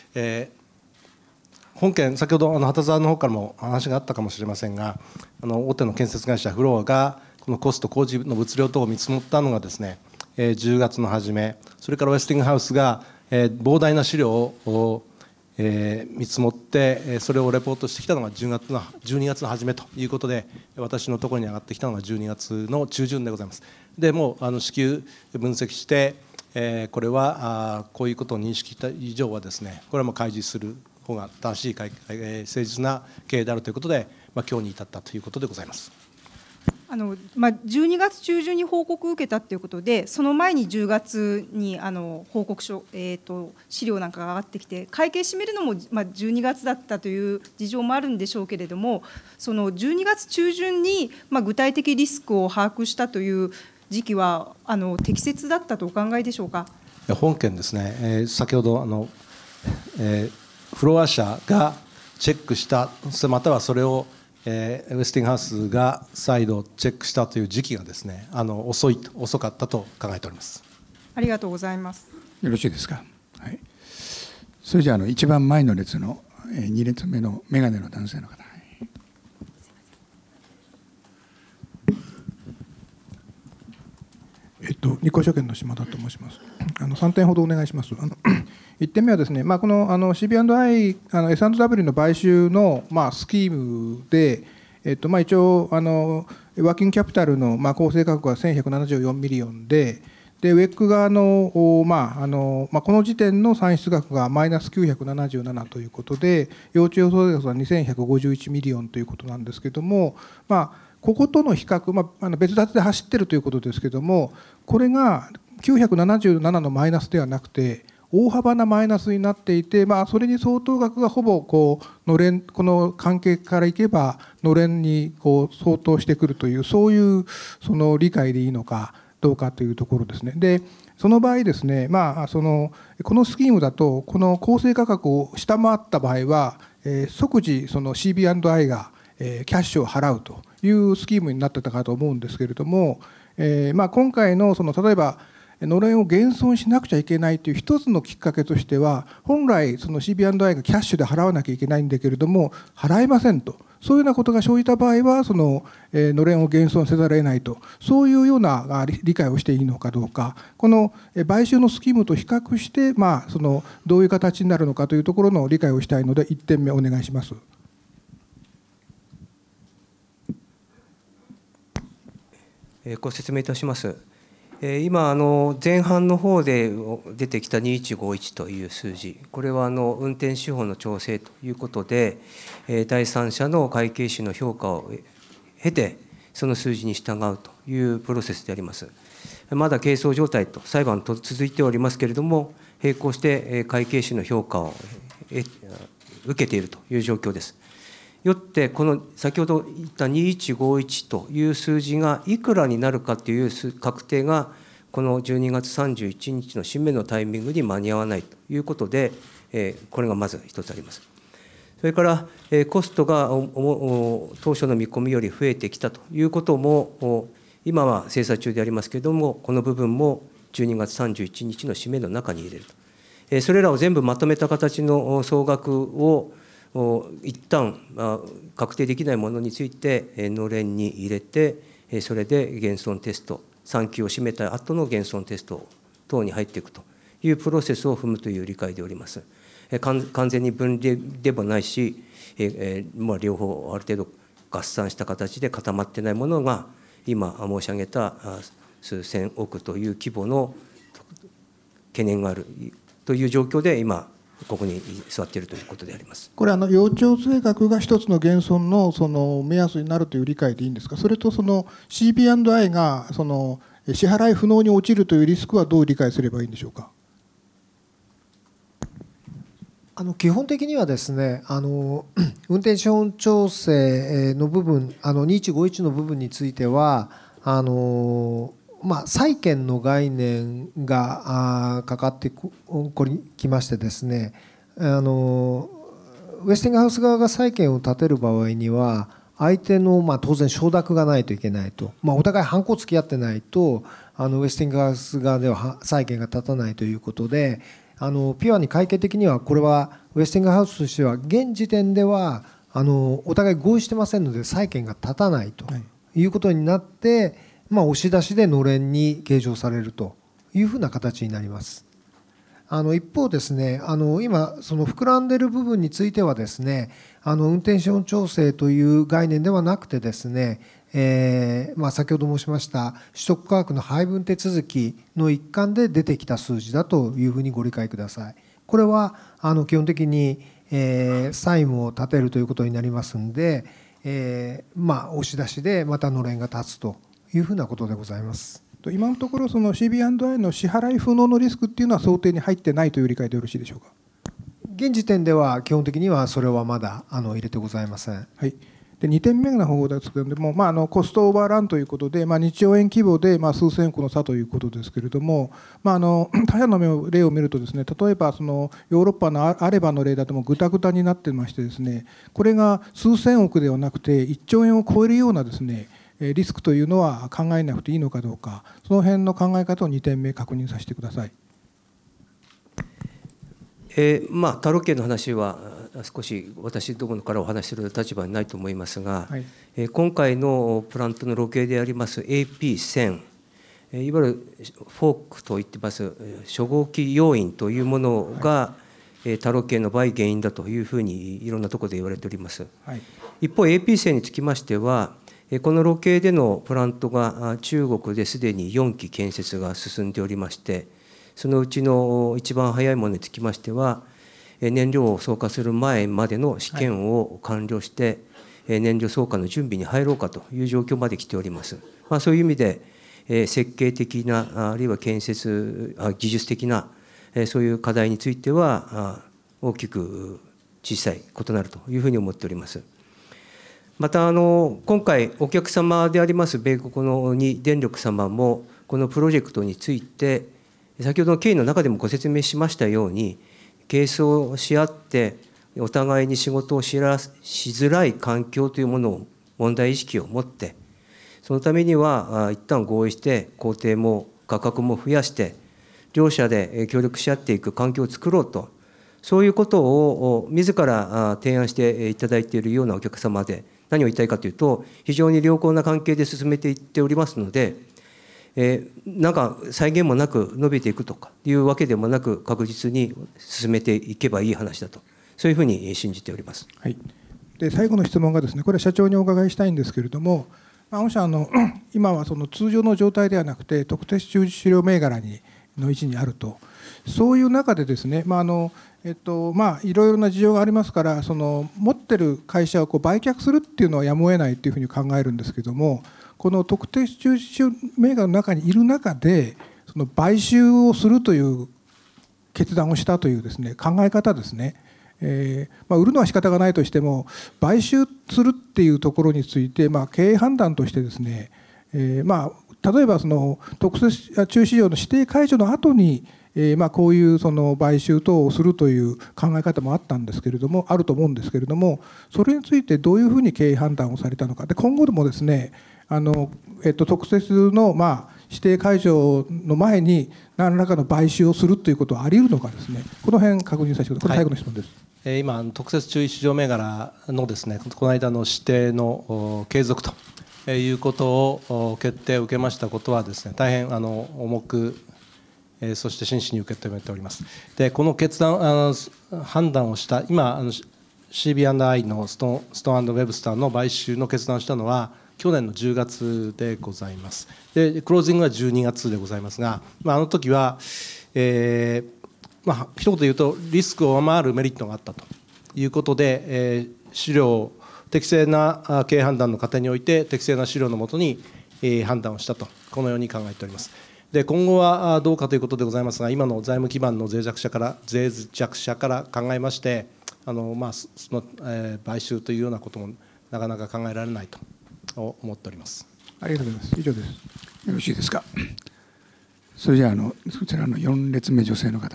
本件、先ほど畑沢の方からも話があったかもしれませんが、大手の建設会社フロアがこのコスト、工事の物量等を見積もったのがですね、10月の初め、それからウェスティングハウスが膨大な資料を見積もってそれをレポートしてきたのが12月の初めということで、私のところに上がってきたのが12月の中旬でございます。でもう至急分析して、これはこういうことを認識した以上はですね、これはもう開示する方が正しい誠実な経営であるということで、今日に至ったということでございます。 12月中旬に報告を受けたということで、その前に10月に報告書、資料なんかが上がってきて、会計締めるのも12月だったという事情もあるんでしょうけれども、その12月中旬に具体的リスクを把握したという時期は適切だったとお考えでしょうか。 本件ですね、先ほどフロア社がチェックした、またはそれをウェスティングハウスが再度チェックしたという時期がですね、遅かったと考えております。 ありがとうございます。 よろしいですか。はい、それじゃあ一番前の列の2列目の眼鏡の男性の方。 日興証券の島田と申します。3点ほどお願いします。1点目はですね、このCB&I、S&W の買収のスキームで、一応ワーキングキャピタルの構成価格は1174ミリオンで、ウェック側のこの時点の算出額がマイナス977ということで、要注予想額は2151ミリオンということなんですけれども、こことの比較、別立てで走っているということですけれども、これが977のマイナスではなくて、大幅なマイナスになっていて、それに相当額がほぼこの関係からいけばのれんに相当してくるという、そういう理解でいいのか、 どうかというところですね。でその場合ですね、このスキームだとこの公正価格を下回った場合は、即時その CB&I がキャッシュを払うというスキームになってたかと思うんですけれども、今回の例えばのれんを減損しなくちゃいけないという一つのきっかけとしては、本来その CB&I がキャッシュで払わなきゃいけないんだけれども払えませんと、そういうようなことが生じた場合はのれんを減損せざるを得ないと、そういうような理解をしていいのかどうか、この買収のスキームと比較してどういう形になるのかというところの理解をしたいので、1点目お願いします。 ご説明いたします。今前半の方で出てきた2151という数字、これは運転手法の調整ということで、第三者の会計士の評価を経てその数字に従うというプロセスであります。まだ係争状態と裁判と続いておりますけれども、並行して会計士の評価を受けているという状況です。よってこの先ほど言った2151という数字がいくらになるかという確定がこの12月31日の締めのタイミングに間に合わないということで、これがまず一つあります。それからコストが当初の見込みより増えてきたということも今は精査中でありますけれども、この部分も12月31日の締めの中に入れると、それらを全部まとめた形の総額を一旦確定できないものについてのれんに入れて、それで減損テスト、3期を締めた後の減損テスト等に入っていくというプロセスを踏むという理解でおります。完全に分離でもないし、両方ある程度合算した形で固まってないものが今申し上げた数千億という規模の懸念があるという状況で今ここに座っているということであります。 これ幼鳥税額が一つの減損の目安になるという理解でいいんですか。それとCB&I が支払い不能に陥るというリスクはどう理解すればいいんでしょうか。 基本的にはですね、運転手法調整の部分、2151の部分については債権の概念がかかってきましてですね、ウェスティングハウス側が債権を立てる場合には相手の当然承諾がないといけないと、お互い反抗付き合ってないとウェスティングハウス側では債権が立たないということで、ピュアに会計的にはこれはウェスティングハウスとしては現時点ではお互い合意してませんので債権が立たないということになって、押し出しでのれんに計上されるというふうな形になります。一方ですね、今膨らんでいる部分についてはですね、運転手法調整という概念ではなくてですね、先ほど申しました取得価格の配分手続きの一環で出てきた数字だというふうにご理解ください。これは基本的に債務を立てるということになりますので、押し出しでまたのれんが立つというふうなことでございます。 今のところCB&I の支払い不能のリスクっていうのは想定に入ってないという理解でよろしいでしょうか。 現時点では基本的にはそれはまだ入れてございません。 はい。で2点目の方ですけれども、コストオーバーランということで、2兆円規模で数千億の差ということですけれども、他社の例を見るとですね、例えばヨーロッパのアレバの例だともぐたぐたになってましてですね、これが数千億ではなくて1兆円を超えるようなですねリスクというのは考えなくていいのかどうか、その辺の考え方を2点目確認させてください。 他ロ系の話は少し私どもからお話しする立場にないと思いますが、はい、今回のプラントのロケであります AP1000、いわゆるフォークといってます初号機要因というものが、他ロ系の場合原因だというふうにいろんなところで言われております。はい、一方 AP1000 につきましては、このロケでのプラントが中国ですでに4基建設が進んでおりまして、そのうちの一番早いものにつきましては、燃料を装荷する前までの試験を完了して、燃料装荷の準備に入ろうかという状況まで来ております。そういう意味で、設計的なあるいは技術的なそういう課題については大きく小さい異なるというふうに思っております。また今回お客様であります米国の電力様もこのプロジェクトについて、先ほどの経緯の中でもご説明しましたように、係争し合ってお互いに仕事をしづらい環境というものを、問題意識を持って、そのためには一旦合意して工程も価格も増やして両者で協力し合っていく環境を作ろうと、そういうことを自ら提案していただいているようなお客様で、何を言いたいかというと、非常に良好な関係で進めていっておりますので、なんか際限もなく伸びていくとかいうわけでもなく、確実に進めていけばいい話だと、そういうふうに信じております。 はい、で最後の質問がですね、これは社長にお伺いしたいんですけれども、御社今はその通常の状態ではなくて特定中資料銘柄の位置にあると、そういう中でですね、いろいろな事情がありますから、その持ってる会社を売却するっていうのはやむを得ないというふうに考えるんですけども、この特定中資料銘柄の中にいる中で、その買収をするという決断をしたというですね、考え方ですね。売るのは仕方がないとしても、買収するっていうところについて、経営判断としてですね、例えばその特定中市場の指定解除の後に、こういうその買収等をするという考え方もあると思うんですけれども、それについてどういうふうに経営判断をされたのか、で今後でもですね、特設の指定解除の前に何らかの買収をするということはあり得るのかですね、この辺確認させてください。これ最後の質問です。 今、特設注意市場銘柄のですね、この間の指定の継続ということを決定を受けましたことはですね、大変重く、そして真摯に受け止めております。で、この判断をした今CB&I のストーン&ウェブスターの買収の決断をしたのは去年の10月でございます。でクロージングは12月でございますが、あの時は、一言言うとリスクを上回るメリットがあったということで、適正な経営判断の過程において適正な資料のもとに判断をしたと、このように考えております。で今後はどうかということでございますが、今の財務基盤の脆弱さから考えまして、その買収というようなこともなかなか考えられないと思っております。 ありがとうございます。以上です。 よろしいですか。それじゃあそちらの4列目女性の方。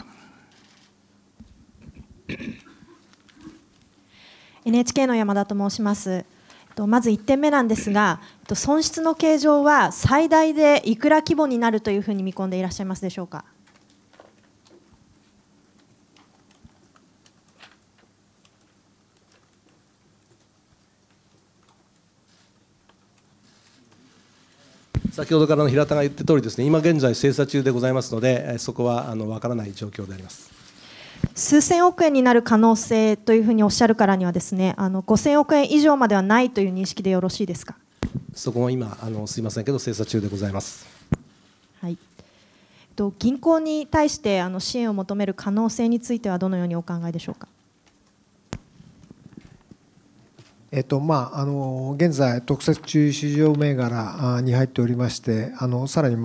NHK の山田と申します。まず1点目なんですが、損失の計上は最大でいくら規模になるというふうに見込んでいらっしゃいますでしょうか。 先ほどからの平田が言った通りですね、今現在精査中でございますので、そこは分からない状況であります。 数千億円になる可能性というふうにおっしゃるからにはですね、5000億円以上まではないという認識でよろしいですか。 そこも今すいませんけど精査中でございます。 はい。銀行に対して支援を求める可能性についてはどのようにお考えでしょうか。 現在特設注意市場銘柄に入っておりまして、さらに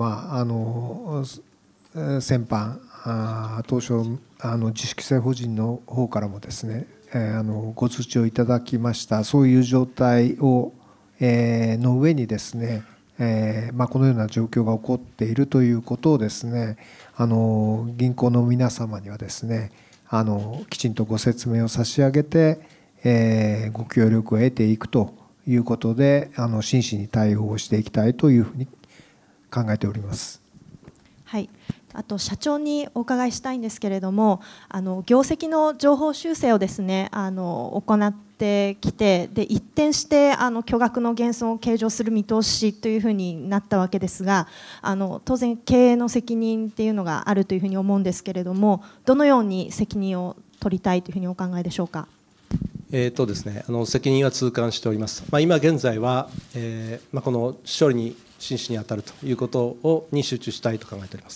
先般当初自主規制法人の方からもですね、ご通知をいただきました。そういう状態の上にですね、このような状況が起こっているということをですね、銀行の皆様にはですね、きちんとご説明を差し上げて、ご協力を得ていくということで、真摯に対応をしていきたいというふうに考えております。 はい。あと社長にお伺いしたいんですけれども、業績の情報修正をですね行ってきて、で一転して巨額の減損を計上する見通しというふうになったわけですが、当然経営の責任っていうのがあるというふうに思うんですけれども、どのように責任を取りたいというふうにお考えでしょうか。 ですね、責任は痛感しております。今現在は、この処理に真摯に当たるということに集中したいと考えております。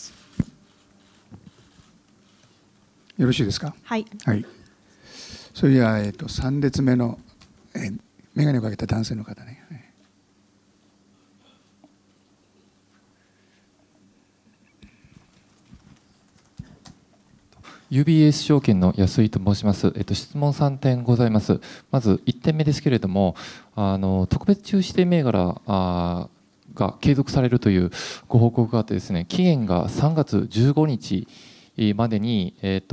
よろしいですか。 はい。 はい。それでは3列目の眼鏡をかけた男性の方ね。 UBS 証券の安井と申します。質問3点ございます。まず1点目ですけれども、特別注意指定銘柄がが継続されるというご報告があってですね、期限が3月15日までに、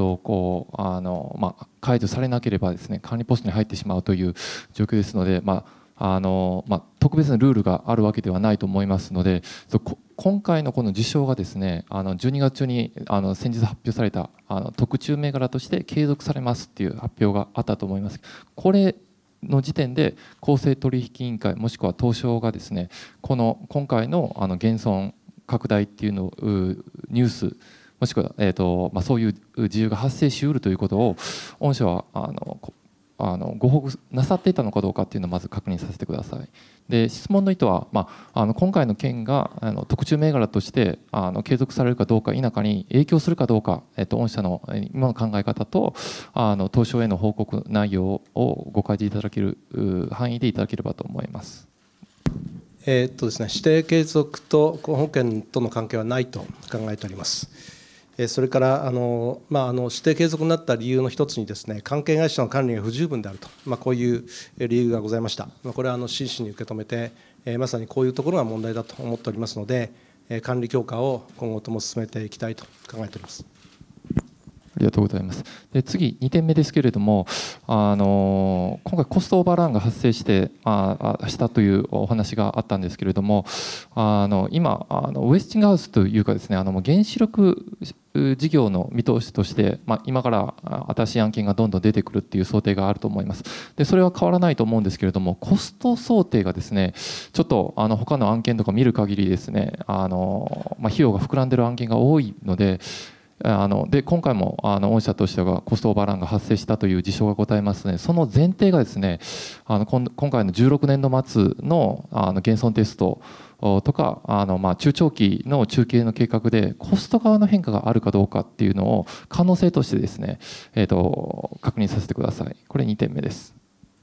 解除されなければですね、管理ポストに入ってしまうという状況ですので、特別なルールがあるわけではないと思いますので、今回のこの事象がですね、12月中に先日発表された特注銘柄として継続されますっていう発表があったと思います。これの時点で公正取引委員会もしくは東証がですね、今回の減損拡大っていうのをニュースもしくは、そういう事由が発生しうるということを御社はご報告なさっていたのかどうかっていうのをまず確認させてください。で、質問の意図は、今回の件が特注銘柄として継続されるかどうか否かに影響するかどうか、御社の今の考え方と東証への報告内容をご開示いただける範囲でいただければと思います。 ですね、指定継続と本件との関係はないと考えております。それから指定継続になった理由の一つにですね、関係会社の管理が不十分であると、こういう理由がございました。これは真摯に受け止めて、まさにこういうところが問題だと思っておりますので、管理強化を今後とも進めていきたいと考えております。 ありがとうございます。で、次2点目ですけれども、今回コストオーバーランが発生したというお話があったんですけれども、今ウェスティングハウスというかですね、原子力事業の見通しとして、今から新しい案件がどんどん出てくるっていう想定があると思います。で、それは変わらないと思うんですけれども、コスト想定がですね、ちょっと他の案件とか見る限りですね、費用が膨らんでる案件が多いので、今回も御社としてはコストオーバーランが発生したという事象がございますので、その前提がですね、今回の16年度末の減損テストとか中長期の中継の計画でコスト側の変化があるかどうかっていうのを可能性としてですね、確認させてください。これ2点目です。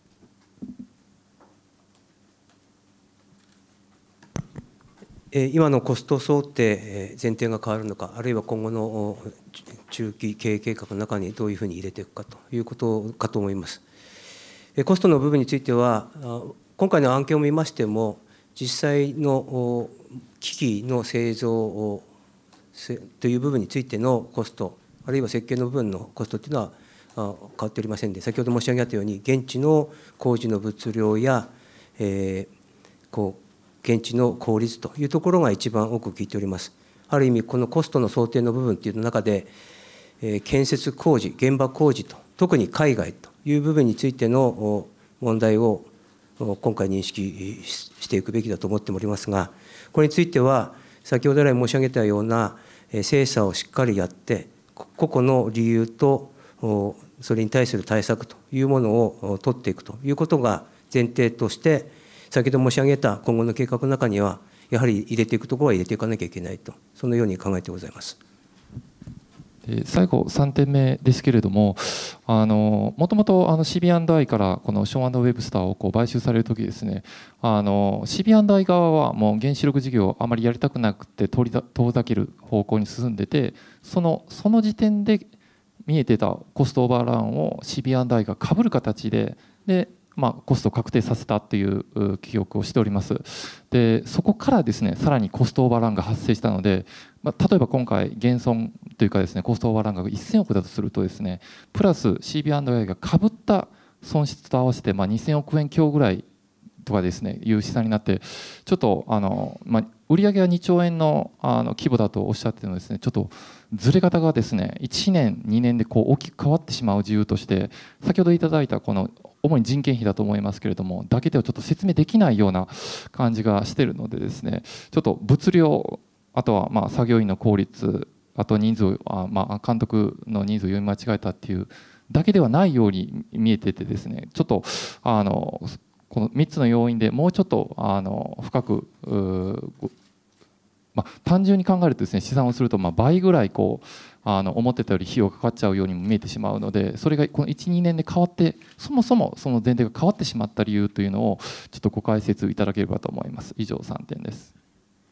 今のコスト想定前提が変わるのか、あるいは今後の中期経営計画の中にどういうふうに入れていくかということかと思います。コストの部分については、今回の案件を見ましても、実際の機器の製造という部分についてのコスト、あるいは設計の部分のコストというのは変わっておりませんで、先ほど申し上げたように、現地の工事の物量や、現地の効率というところが一番多く聞いております。ある意味、このコストの想定の部分という中で、建設工事、現場工事と、特に海外という部分についての問題を今回認識していくべきだと思っておりますが、これについては、先ほど来申し上げたような精査をしっかりやって、個々の理由とそれに対する対策というものを取っていくということが前提として、先ほど申し上げた今後の計画の中には、やはり入れていくところは入れていかなきゃいけないと、そのように考えてございます。 最後3点目ですけれども、もともとCB&I からこのショーン&ウェブスターを買収されるときですね、CB&I 側はもう原子力事業をあまりやりたくなくて遠ざける方向に進んでて、その時点で見えてたコストオーバーランを CB&I が被る形でコストを確定させたという記憶をしております。で、そこからですね、さらにコストオーバーランが発生したので、例えば今回減損というかですね、コストオーバーランが1000億だとするとですね、プラス CB&I が被った損失と合わせて2000億円強ぐらいとかですね、いう試算になって、ちょっと売上は2兆円の規模だとおっしゃっているのですね、ちょっとずれ方がですね、1年2年で大きく変わってしまう理由として、先ほどいただいたこの主に人件費だと思いますけれども、だけではちょっと説明できないような感じがしているのでですね、ちょっと物量、あとは作業員の効率、あと人数監督の人数を読み間違えたっていうだけではないように見えててですね、ちょっとこの3つの要因でもうちょっと深く単純に考えるとですね、試算をすると倍ぐらい思ってたより費用がかかっちゃうようにも見えてしまうので、それがこの 1,2 年で変わって、そもそもその前提が変わってしまった理由というのをちょっとご解説いただければと思います。以上3点です。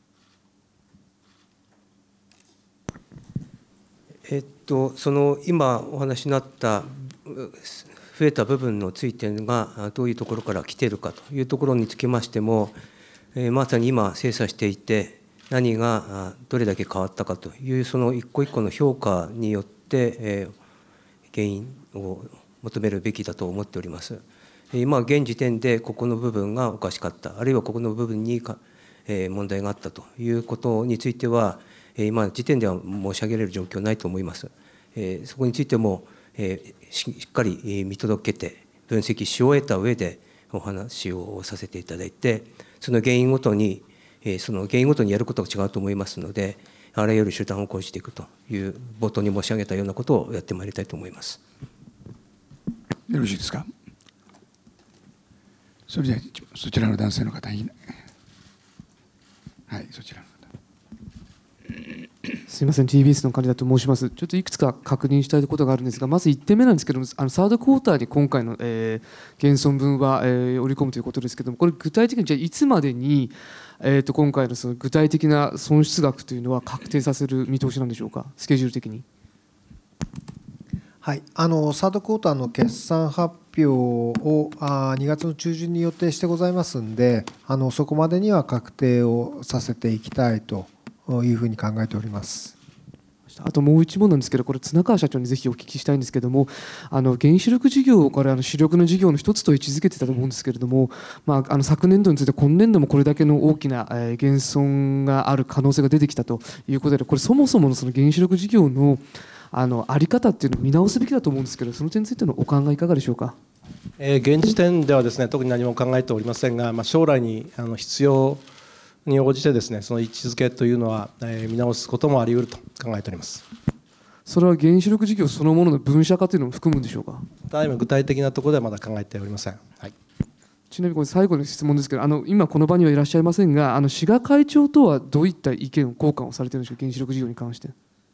その今お話になった増えた部分についてがどういうところから来ているかというところにつきましても、 まさに今精査していて、何がどれだけ変わったかというその一個一個の評価によって原因を求めるべきだと思っております。今現時点でここの部分がおかしかった、あるいはここの部分に問題があったということについては、今時点では申し上げられる状況はないと思います。そこについてもしっかり見届けて分析し終えた上でお話をさせていただいて、その原因ごとにやることが違うと思いますので、あらゆる手段を講じていくという冒頭に申し上げたようなことをやってまいりたいと思います。 よろしいですか。それではそちらの男性の方に、はい、そちらの方。 すみません、TBS の金田と申します。ちょっといくつか確認したいことがあるんですが、まず1点目なんですけども、サードクォーターに今回の、減損分は、織り込むということですけれども、これ具体的にじゃあいつまでに、今回のその具体的な損失額というのは確定させる見通しなんでしょうか、スケジュール的に。 はい、サードクォーターの決算発表を2月の中旬に予定してございますので、そこまでには確定をさせていきたいというふうに考えております。 あともう一問なんですけど、これ綱川社長にぜひお聞きしたいんですけれども、原子力事業をこれ主力の事業の一つと位置づけてたと思うんですけれども、昨年度について今年度もこれだけの大きな減損がある可能性が出てきたということで、これそもそものその原子力事業のあり方っていうのを見直すべきだと思うんですけど、その点についてのお考えいかがでしょうか。 現時点ではですね、特に何も考えておりませんが、将来に必要に応じてですね、その位置づけというのは見直すこともあり得ると考えております。 それは原子力事業そのものの分社化というのも含むんでしょうか。 今具体的なところではまだ考えておりません。はい、 ちなみにこれ最後の質問ですけど、今この場にはいらっしゃいませんが、志賀会長とはどういった意見を交換をされているんでしょうか、原子力事業に関して。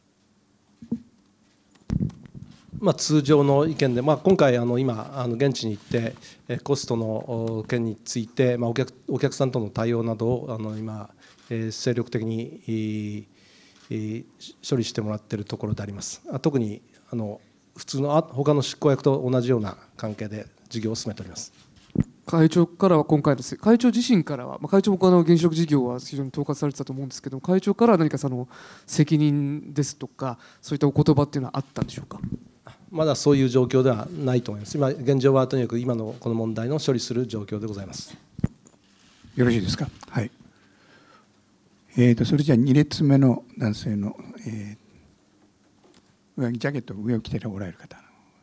通常の意見で、今回今現地に行ってコストの件について、お客さんとの対応などを今精力的に処理してもらっているところであります。特に普通の他の執行役と同じような関係で事業を進めております。 会長からは今回です会長自身からは、会長も原子力事業は非常に統括されてたと思うんですけど、会長からは何かその責任ですとかそういったお言葉っていうのはあったんでしょうか。 まだそういう状況ではないと思います。現状はとにかく今のこの問題の処理する状況でございます。 よろしいですか。はい。それじゃあ2列目の男性の、ジャケット上を着ておられる方。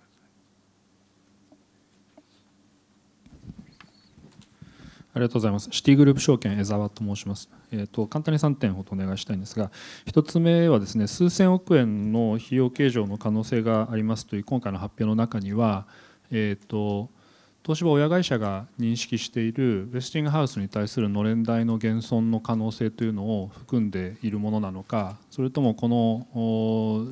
ありがとうございます。シティグループ証券江澤と申します。簡単に3点ほどお願いしたいんですが、1つ目はですね、数千億円の費用計上の可能性がありますという今回の発表の中には、東芝親会社が認識しているウェスティングハウスに対するのれん代の減損の可能性というのを含んでいるものなのか、それともこの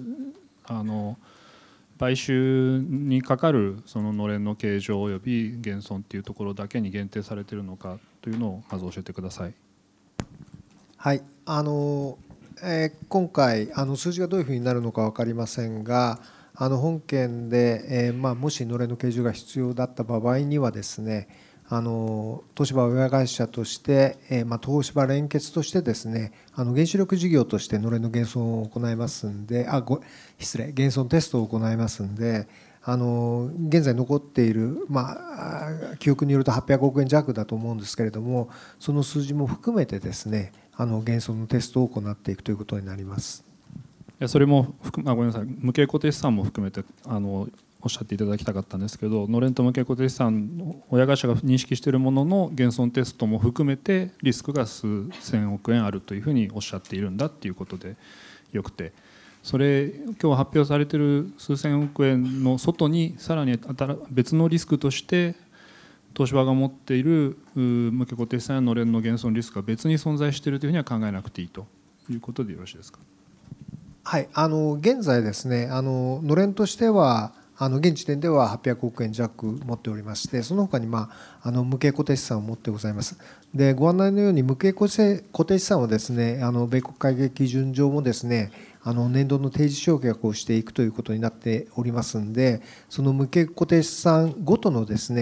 買収にかかるそののれんの計上及び減損というところだけに限定されているのかというのをまず教えてください。 はい、今回数字がどういうふうになるのか分かりませんが、本件で、もしのれんの計上が必要だった場合にはですね、東芝親会社として、東芝連結としてですね、原子力事業としてのれんの減損を行いますんで、減損テストを行いますんで、現在残っている、記憶によると800億円弱だと思うんですけれども、その数字も含めてですね、減損のテストを行っていくということになります。 それもごめんなさい、無形固定資産も含めておっしゃっていただきたかったんですけど、のれんと無形固定資産の親会社が認識しているものの減損テストも含めてリスクが数千億円あるというふうにおっしゃっているんだということでよくて、それ今日発表されている数千億円の外にさらに別のリスクとして東芝が持っている無形固定資産やのれんの減損リスクが別に存在しているというふうには考えなくていいということでよろしいですか。 はい、現在ですね、のれんとしては現時点では800億円弱持っておりまして、その他に無形固定資産を持ってございます。で、ご案内のように無形固定資産はですね、米国会計基準上もですね、年度の定時償却をしていくということになっておりますので、その無形固定資産ごとのですね、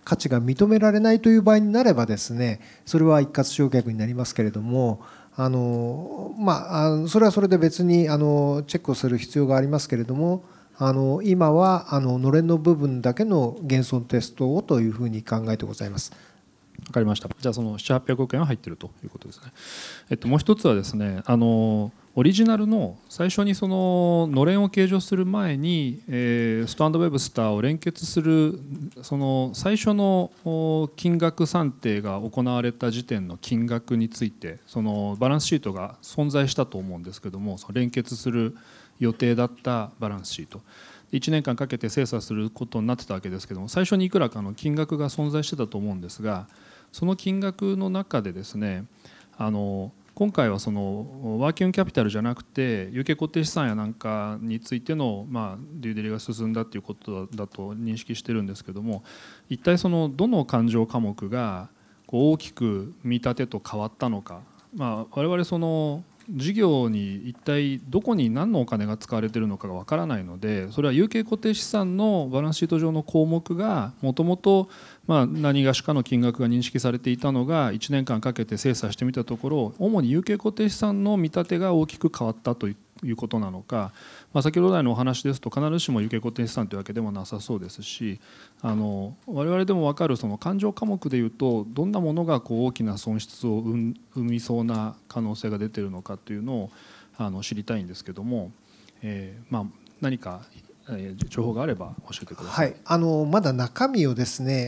価値が認められないという場合になればですね、それは一括償却になりますけれども、それはそれで別にチェックをする必要がありますけれども、今はのれんの部分だけの減損テストをというふうに考えてございます。 分かりました。じゃあその700、800億円は入っているということですね。もう一つはですね、オリジナルの最初にそののれんを計上する前にスト&ウェブスターを連結するその最初の金額算定が行われた時点の金額について、そのバランスシートが存在したと思うんですけども、その連結する予定だったバランスシート、1年間かけて精査することになってたわけですけども、最初にいくらかの金額が存在してたと思うんですが、その金額の中でですね、今回はそのワーキングキャピタルじゃなくて有形固定資産やなんかについてのデューデリが進んだということだと認識してるんですけども、一体そのどの勘定科目が大きく見立てと変わったのか、我々その事業に一体どこに何のお金が使われているのかがわからないので、それは有形固定資産のバランスシート上の項目がもともと何がしかの金額が認識されていたのが1年間かけて精査してみたところ、主に有形固定資産の見立てが大きく変わったということなのか、先ほど来のお話ですと必ずしも有形固定資産というわけでもなさそうですし、我々でも分かるその勘定科目でいうとどんなものが大きな損失を生みそうな可能性が出ているのかというのを知りたいんですけども、何か情報があれば教えてください。 はい、まだ中身をですね、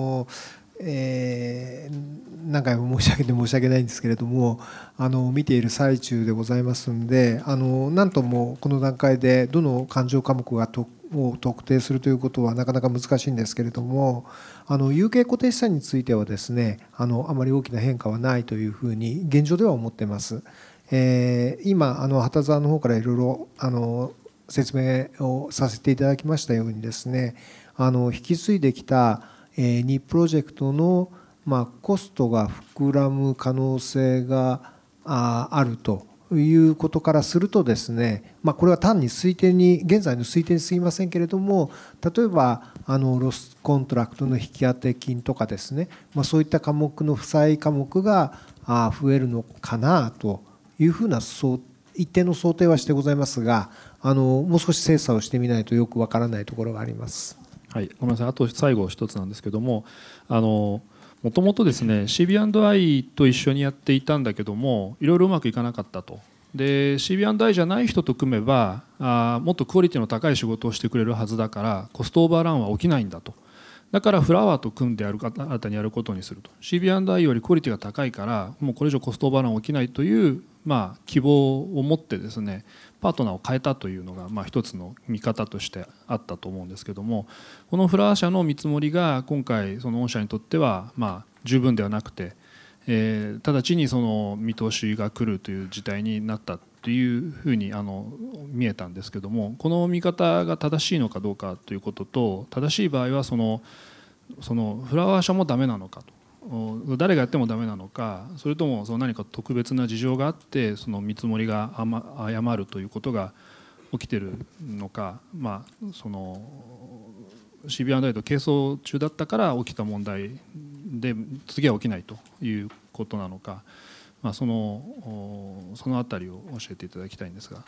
何回も申し訳ないんですけれども、見ている最中でございますので、何ともこの段階でどの勘定科目を特定するということはなかなか難しいんですけれども、有形固定資産についてはですね、あまり大きな変化はないというふうに現状では思っています。今畑沢の方からいろいろ説明をさせていただきましたようにですね、引き継いできた2プロジェクトのコストが膨らむ可能性があるということからするとですね、これは単に現在の推定に過ぎませんけれども、例えばロスコントラクトの引き当て金とかですね、そういった科目の負債科目が増えるのかなというふうな一定の想定はしてございますが、もう少し精査をしてみないとよくわからないところがあります。 はい、ごめんなさい。あと最後一つなんですけども、もともとですね CB&I と一緒にやっていたんだけども、いろいろうまくいかなかったと。で CB&I じゃない人と組めばもっとクオリティの高い仕事をしてくれるはずだから、コストオーバーランは起きないんだと。だからフラワーと組んで新たにやることにすると。 CB&I よりクオリティが高いからもうこれ以上コストオーバーラン起きないという希望を持ってですね、パートナーを変えたというのが一つの見方としてあったと思うんですけども、このフラワー社の見積もりが今回その御社にとっては十分ではなくて、直ちにその見通しが来るという事態になったというふうに見えたんですけども、この見方が正しいのかどうかということと、正しい場合はそのフラワー社もダメなのかと、誰がやってもダメなのか、それとも何か特別な事情があってその見積もりが誤るということが起きているのか、CB&I と係争中だったから起きた問題で次は起きないということなのか、そのあたりを教えていただきたいんですが。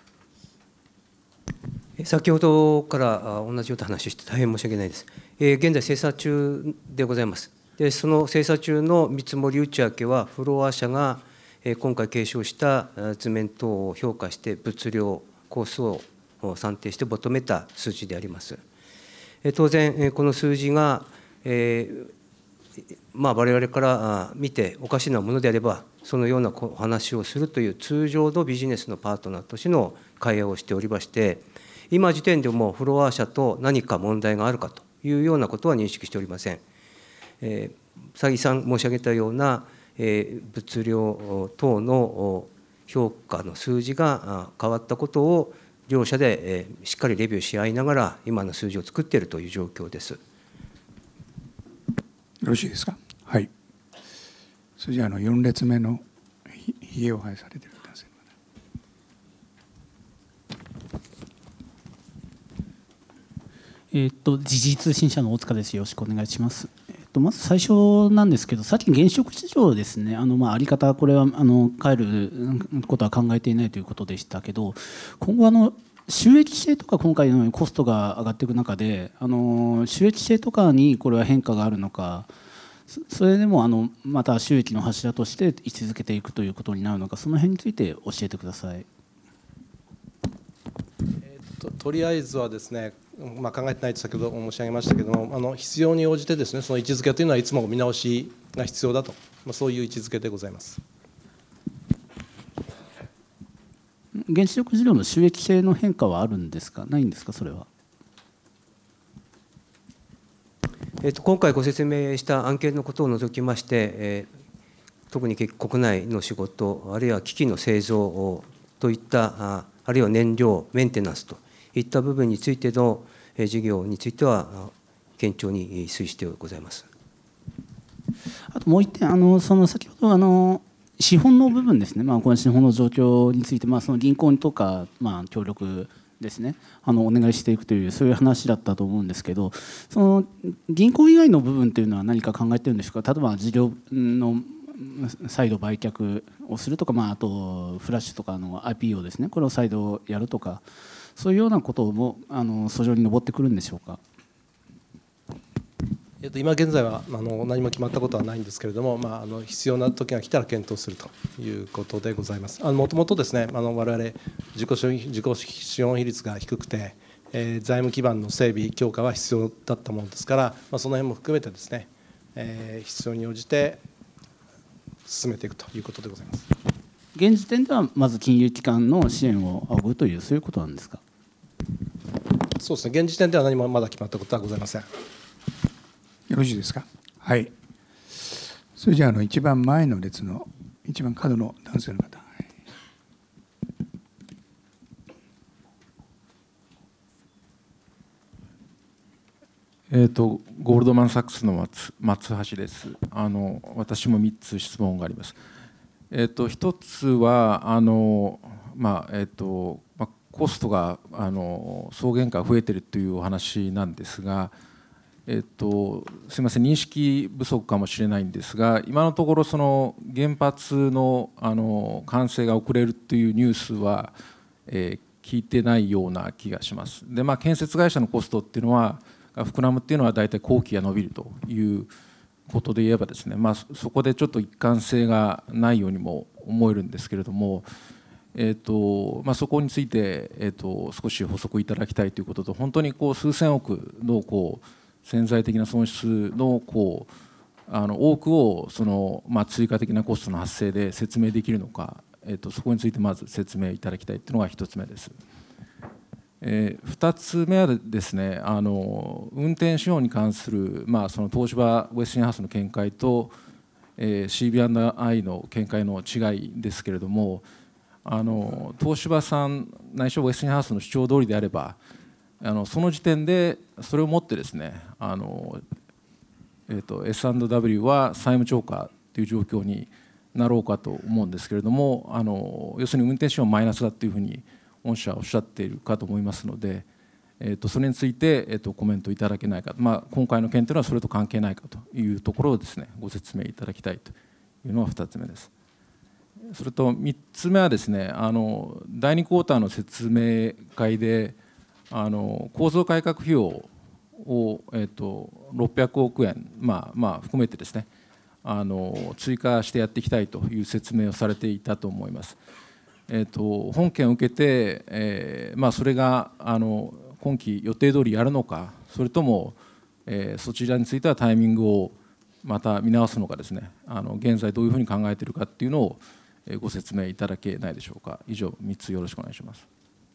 先ほどから同じような話をして大変申し訳ないです。現在精査中でございます。でその精査中の見積もり内訳はフロア社が今回継承した図面等を評価して物量コストを算定して求めた数字であります。当然この数字が我々から見ておかしなものであればそのようなお話をするという通常のビジネスのパートナーとしての会話をしておりまして、今時点でもフロア社と何か問題があるかというようなことは認識しておりません。再三申し上げたような物量等の評価の数字が変わったことを両社でしっかりレビューし合いながら今の数字を作っているという状況です。よろしいですか。はい。それじゃあ4列目のひげを生やされている男性。 時事通信社の大塚です。よろしくお願いします。 まず最初なんですけど、さっき原子力市場ですね、あり方、これは変えることは考えていないということでしたけど、今後収益性とか今回のようにコストが上がっていく中で、収益性とかにこれは変化があるのか、それでもまた収益の柱として位置づけていくということになるのか、その辺について教えてください。 とりあえずはですね、考えてないと先ほど申し上げましたけれども、必要に応じてですね、その位置づけというのはいつも見直しが必要だと、そういう位置づけでございます。 原子力事業の収益性の変化はあるんですか、ないんですか、それは。 今回ご説明した案件のことを除きまして、特に国内の仕事、あるいは機器の製造といった、あるいは燃料、メンテナンスといった部分についての事業については、堅調に推移してございます。 あともう一点、その先ほど資本の部分ですね、この資本の状況について、その銀行とか、協力ですね、お願いしていくという、そういう話だったと思うんですけど、その銀行以外の部分というのは何か考えているんでしょうか。例えば事業の再度売却をするとか、あとフラッシュとかの IPO ですね、これを再度やるとか、そういうようなことも訴状に上ってくるんでしょうか。 今現在は何も決まったことはないんですけれども、必要な時が来たら検討するということでございます。もともとですね、我々自己資本比率が低くて、財務基盤の整備強化は必要だったものですから、その辺も含めてですね、必要に応じて進めていくということでございます。 現時点ではまず金融機関の支援を仰ぐという、そういうことなんですか。 そうですね、現時点では何もまだ決まったことはございません。 よろしいですか。はい。それじゃあ一番前の列の一番角の男性の方。 ゴールドマン・サックスの松橋です。私も3つ質問があります。1つはコストが総原価増えているというお話なんですが、すみません、認識不足かもしれないんですが、今のところその原発の完成が遅れるというニュースは、聞いてないような気がします。で、建設会社のコストっていうのは膨らむっていうのは大体工期が伸びるということで言えばですね、そこでちょっと一貫性がないようにも思えるんですけれども、そこについて、少し補足いただきたいということと、本当に数千億の潜在的な損失の多くを追加的なコストの発生で説明できるのか、そこについてまず説明いただきたいというのが1つ目です。2つ目はですね、運転資本に関する、その東芝ウェスティンハウスの見解と、CB&I の見解の違いですけれども、東芝さんないしはウェスティンハウスの主張通りであれば、その時点でそれをもってですね、S&W は債務超過という状況になろうかと思うんですけれども、要するに運転資本マイナスだというふうに御社はおっしゃっているかと思いますので、それについて、コメントいただけないか、今回の件というのはそれと関係ないかというところをですね、ご説明いただきたいというのが2つ目です。それと3つ目はですね、第2クォーターの説明会で構造改革費用を、600億円、含めてですね、追加してやっていきたいという説明をされていたと思います。本件を受けて、それが今期予定通りやるのか、それとも、そちらについてはタイミングをまた見直すのかですね、現在どういうふうに考えているかっていうのをご説明いただけないでしょうか。以上3つよろしくお願いします。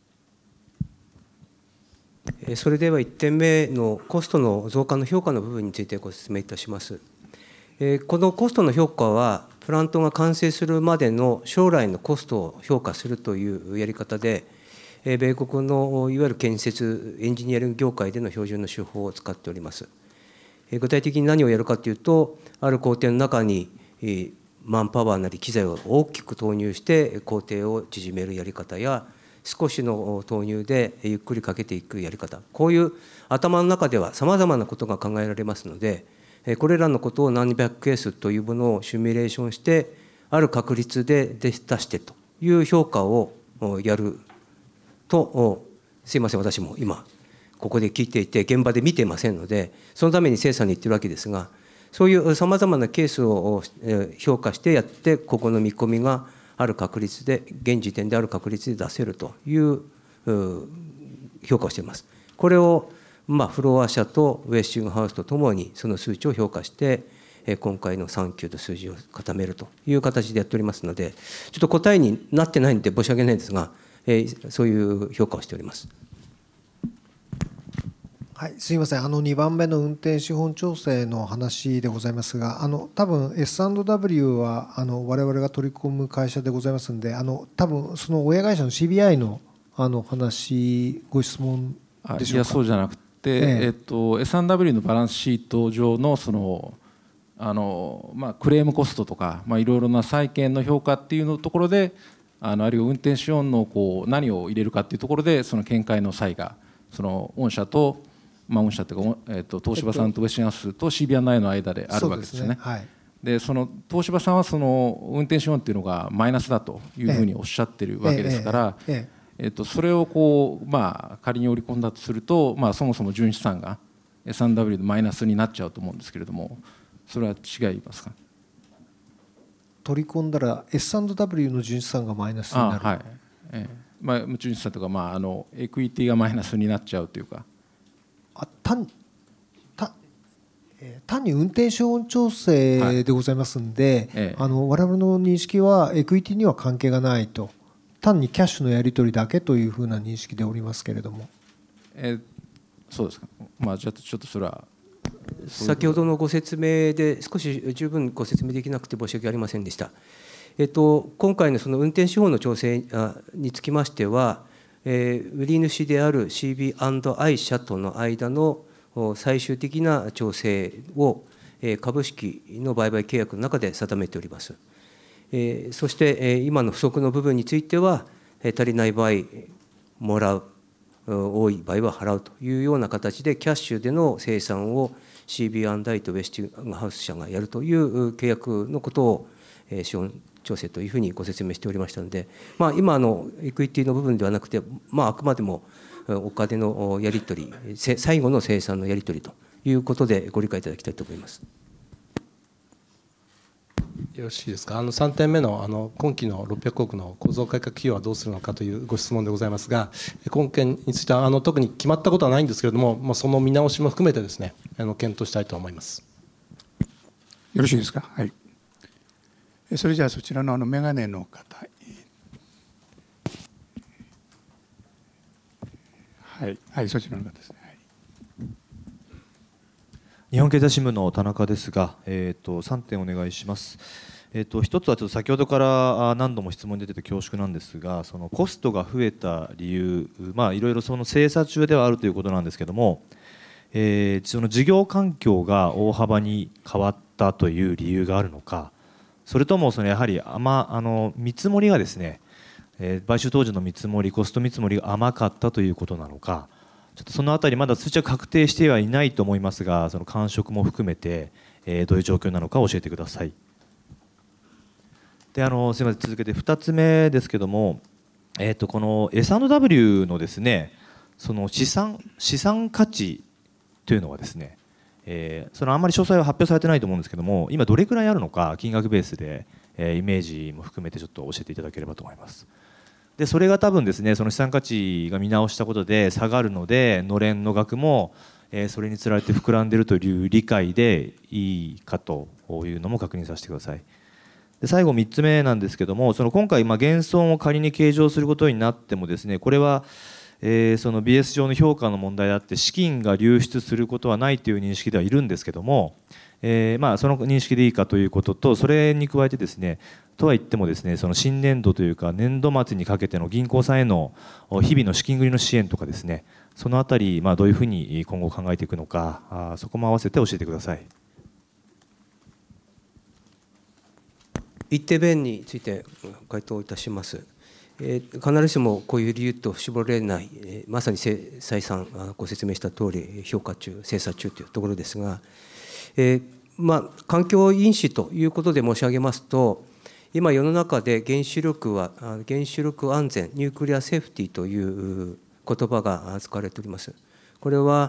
それでは1点目のコストの増加の評価の部分についてご説明いたします。このコストの評価はプラントが完成するまでの将来のコストを評価するというやり方で、米国のいわゆる建設エンジニアリング業界での標準の手法を使っております。具体的に何をやるかというと、ある工程の中にマンパワーなり機材を大きく投入して工程を縮めるやり方や、少しの投入でゆっくりかけていくやり方、こういう頭の中ではさまざまなことが考えられますので、 これらのことを何百ケースというものをシミュレーションして、ある確率で出してという評価をやると、すいません、私も今ここで聞いていて現場で見ていませんので、そのために精査に行ってるわけですが、そういうさまざまなケースを評価してやって、ここの見込みがある確率で、現時点である確率で出せるという評価をしています。これをフロア社とウェスティングハウスとともにその数値を評価して、今回の3級と数字を固めるという形でやっておりますので、ちょっと答えになってないんで申し訳ないんですが、そういう評価をしております。 はい、すみません、2番目の運転資本調整の話でございますが、多分 S&W は我々が取り込む会社でございますので、多分その親会社の CBI の話、ご質問でしょうか。 いや、そうじゃなくて、S&W のバランスシート上のクレームコストとか、いろいろな債権の評価っていうのところで、あるいは運転資本の何を入れるかっていうところで、その見解の差異がその御社と御社というか、東芝さんとウェスティングハウスと CBI の間であるわけですね。でその東芝さんはその運転資本っていうのがマイナスだというふうにおっしゃってるわけですから、それを仮に織り込んだとすると、そもそも純資産が S&W でマイナスになっちゃうと思うんですけれども、それは違いますか。 取り込んだら S&W の純資産がマイナスになる。 はい、純資産とか、エクイティがマイナスになっちゃうというか。 単に運転資本調整でございますので、我々の認識はエクイティには関係がないと、単にキャッシュのやり取りだけというふうな認識でおりますけれども。 そうですか。じゃあちょっとそれは先ほどのご説明で少し十分ご説明できなくて申し訳ありませんでした。今回のその運転資本の調整につきましては、売り主である CB&I 社との間の最終的な調整を株式の売買契約の中で定めております。そして今の不足の部分については、足りない場合もらう、多い場合は払うというような形でキャッシュでの生産を CB&I とウェスティングハウス社がやるという契約のことを資本調整というふうにご説明しておりましたので、今のエクイティの部分ではなくて、あくまでもお金のやり取り、最後の生産のやり取りということでご理解いただきたいと思います。 よろしいですか。3点目の今期の600億の構造改革費用はどうするのかというご質問でございますが、今件については特に決まったことはないんですけれども、その見直しも含めてですね、検討したいと思います。 よろしいですか。はい。それじゃあそちらのメガネの方、はい、そちらの方ですね。 日本経済新聞の田中ですが、3点お願いします。一つはちょっと先ほどから何度も質問に出てて恐縮なんですが、そのコストが増えた理由、いろいろその精査中ではあるということなんですけども、その事業環境が大幅に変わったという理由があるのか、それともやはり見積もりがですね、買収当時の見積もり、コスト見積もりが甘かったということなのか、ちょっとそのあたりまだ数値は確定してはいないと思いますが、その感触も含めてどういう状況なのか教えてください。で、すみません、続けて2つ目ですけども、この S&W のですね、その資産価値というのはですね、そのあんまり詳細は発表されてないと思うんですけども、今どれくらいあるのか、金額ベースでイメージも含めてちょっと教えていただければと思います。でそれが多分ですね、その資産価値が見直したことで下がるので、のれんの額もそれにつられて膨らんでいるという理解でいいかというのも確認させてください。で最後3つ目なんですけども、その今回減損を仮に計上することになってもですね、これはその BS 上の評価の問題であって、資金が流出することはないという認識ではいるんですけども、その認識でいいかということと、それに加えてですね、とは言ってもですね、その新年度というか年度末にかけての銀行さんへの日々の資金繰りの支援とかですね、そのあたりどういうふうに今後考えていくのか、そこも合わせて教えてください。 一定弁について回答いたします。必ずしもこういう理由と絞れない、まさに再三ご説明した通り評価中、精査中というところですが、 環境因子ということで申し上げますと、今世の中で原子力安全、ニュークリアセーフティーという言葉が使われております。これは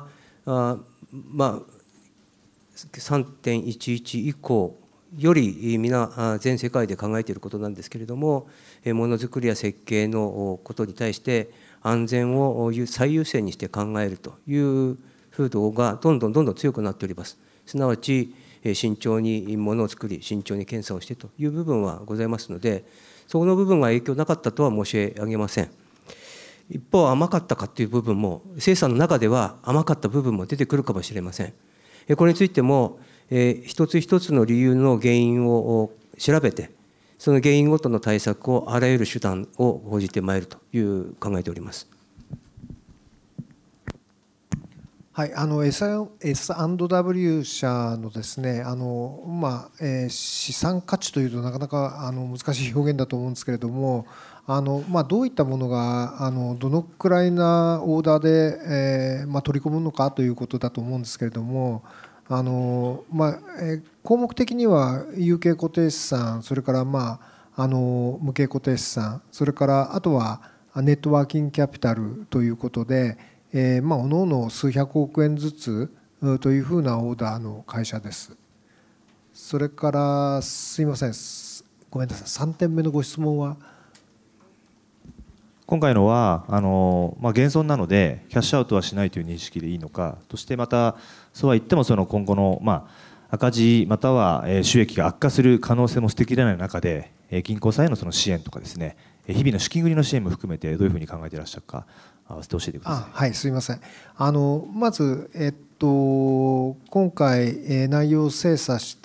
3.11 以降より皆全世界で考えていることなんですけれども、ものづくりや設計のことに対して安全を最優先にして考えるという風土がどんどん強くなっております。すなわち慎重にものを作り、慎重に検査をしてという部分はございますので、そこの部分が影響なかったとは申し上げません。一方、甘かったかという部分も、精査の中では甘かった部分も出てくるかもしれません。これについても、一つ一つの理由の原因を調べて、その原因ごとの対策をあらゆる手段を講じてまいるという考えております。 はい、S&W 社のですね、資産価値というとなかなか難しい表現だと思うんですけれども、どういったものがどのくらいなオーダーで取り込むのかということだと思うんですけれども、項目的には有形固定資産、それから無形固定資産、それからあとはネットワーキングキャピタルということで、おのおの数百億円ずつというふうなオーダーの会社です。それからすいません、ごめんなさい、3点目のご質問は。 今回のは減損なのでキャッシュアウトはしないという認識でいいのか、そしてまたそうは言っても今後の赤字または収益が悪化する可能性も捨てきれない中で、銀行さんへの支援とかですね、日々の資金繰りの支援も含めてどういうふうに考えていらっしゃるか合わせて教えてください。 はい、すみません。まず、今回内容を精査して、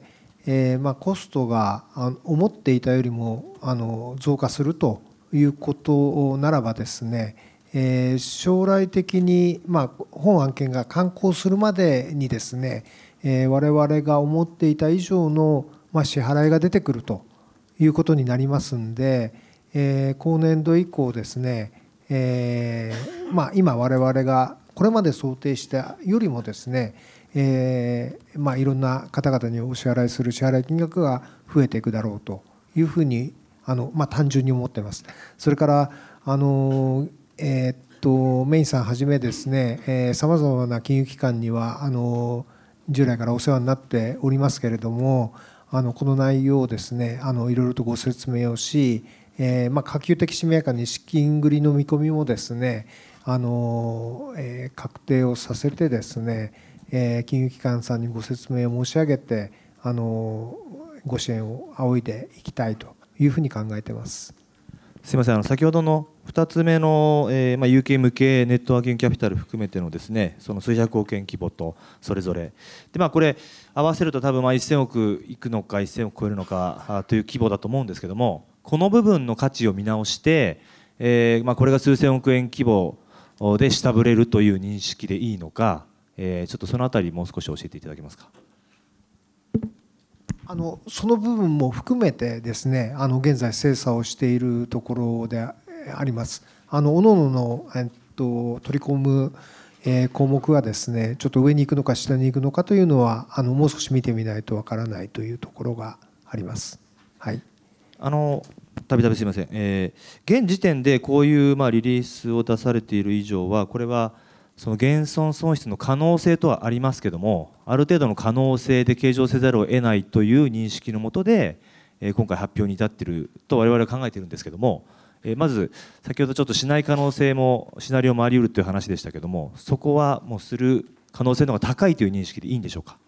コストが思っていたよりも増加するということならばですね、将来的に本案件が刊行するまでにですね、我々が思っていた以上の支払いが出てくるということになりますんで、後年度以降ですね、今我々がこれまで想定したよりもですね、いろんな方々にお支払いする支払い金額が増えていくだろうというふうに単純に思っています。それからメインさんはじめですね、さまざまな金融機関には従来からお世話になっておりますけれども、この内容をですねいろいろとご説明をし、可及的速やかに資金繰りの見込みもですね確定をさせてですね、金融機関さんにご説明を申し上げてご支援を仰いでいきたいというふうに考えています。 すみません、先ほどの2つ目の、有形無形ネットワーキングキャピタル含めてのですね、その数百億円規模とそれぞれで、これ合わせると多分1000億いくのか1000億超えるのかという規模だと思うんですけども、この部分の価値を見直して、これが数千億円規模で下振れるという認識でいいのか、ちょっとそのあたりもう少し教えていただけますか。 その部分も含めてですね、現在精査をしているところであります。各々の取り込む項目がですね、ちょっと上に行くのか下に行くのかというのはもう少し見てみないとわからないというところがあります。はい。 たびたびすみません、現時点でこういうリリースを出されている以上は、これはその減損損失の可能性とはありますけども、ある程度の可能性で計上せざるを得ないという認識のもとで今回発表に至っていると我々は考えているんですけども、まず先ほどちょっとしない可能性もシナリオもあり得るという話でしたけども、そこはもうする可能性の方が高いという認識でいいんでしょうか。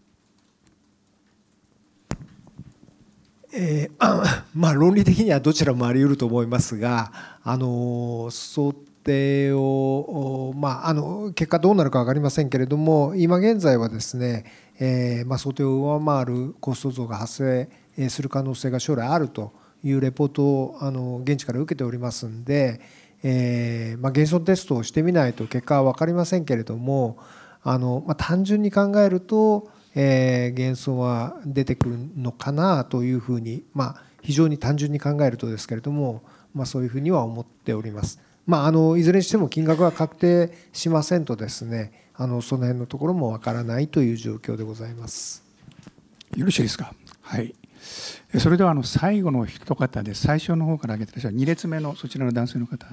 論理的にはどちらもあり得ると思いますが、想定を、結果どうなるか分かりませんけれども、今現在はですね、想定を上回るコスト増が発生する可能性が将来あるというレポートを現地から受けておりますんで、減損テストをしてみないと結果は分かりませんけれども、単純に考えると減損は出てくるのかなというふうに、非常に単純に考えるとですけれども、そういうふうには思っております。 いずれにしても金額が確定しませんとですね、その辺のところもわからないという状況でございます。 よろしいですか。はい。それでは最後の一方で、最初の方から挙げてらっしゃる2列目のそちらの男性の方。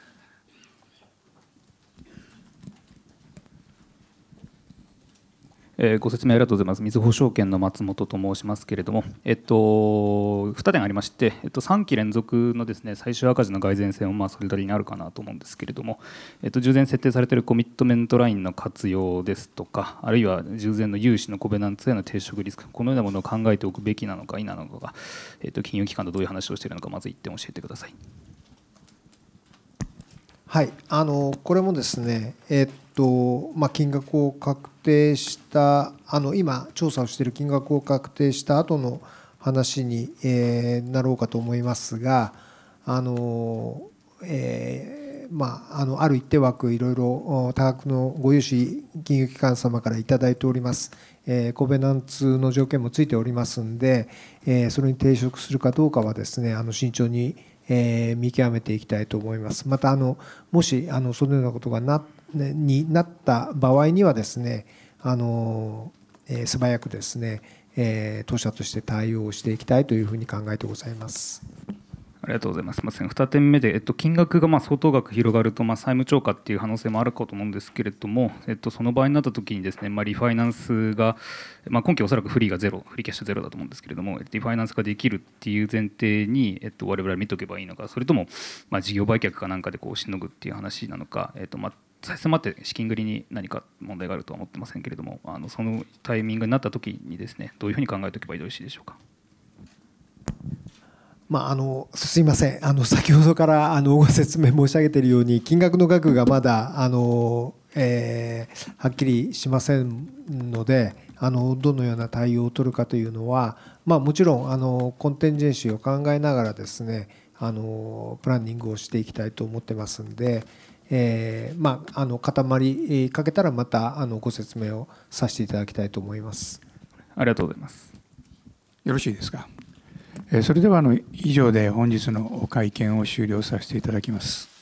ご説明ありがとうございます。みずほ証券の松本と申しますけれども、2点ありまして、3期連続のですね、最終赤字の蓋然性もそれなりにあるかなと思うんですけれども、従前設定されているコミットメントラインの活用ですとか、あるいは従前の融資のコベナンツへの抵触リスク、このようなものを考えておくべきなのか否なのかが、金融機関とどういう話をしているのか、まず1点教えてください。 はい、これもですね、金額を確定した今調査をしている金額を確定した後の話に、なろうかと思いますが、ある一定枠いろいろ多額のご融資金融機関様からいただいております。コベナンツの条件もついておりますので、それに抵触するかどうかはですね、慎重に見極めていきたいと思います。またもしそのようなことがになった場合にはですね、素早くですね、当社として対応していきたいというふうに考えてございます。 ありがとうございます。2点目で、金額が相当額広がると、債務超過っていう可能性もあるかと思うんですけれども、その場合になったときにですね、リファイナンスが、今期おそらくフリーキャッシュゼロだと思うんですけれども、リファイナンスができるっていう前提に、我々は見とけばいいのか、それとも、事業売却かなんかでしのぐっていう話なのか、差し迫って資金繰りに何か問題があるとは思ってませんけれども、そのタイミングになったときにですね、どういうふうに考えておけばよろしいでしょうか。 すいません、先ほどからご説明申し上げているように、金額の額がまだはっきりしませんので、どのような対応を取るかというのは、もちろんコンテンジェンシーを考えながらですね、プランニングをしていきたいと思ってますんで、固まりかけたらまたご説明をさせていただきたいと思います。 ありがとうございます。 よろしいですか。それでは以上で本日の会見を終了させていただきます。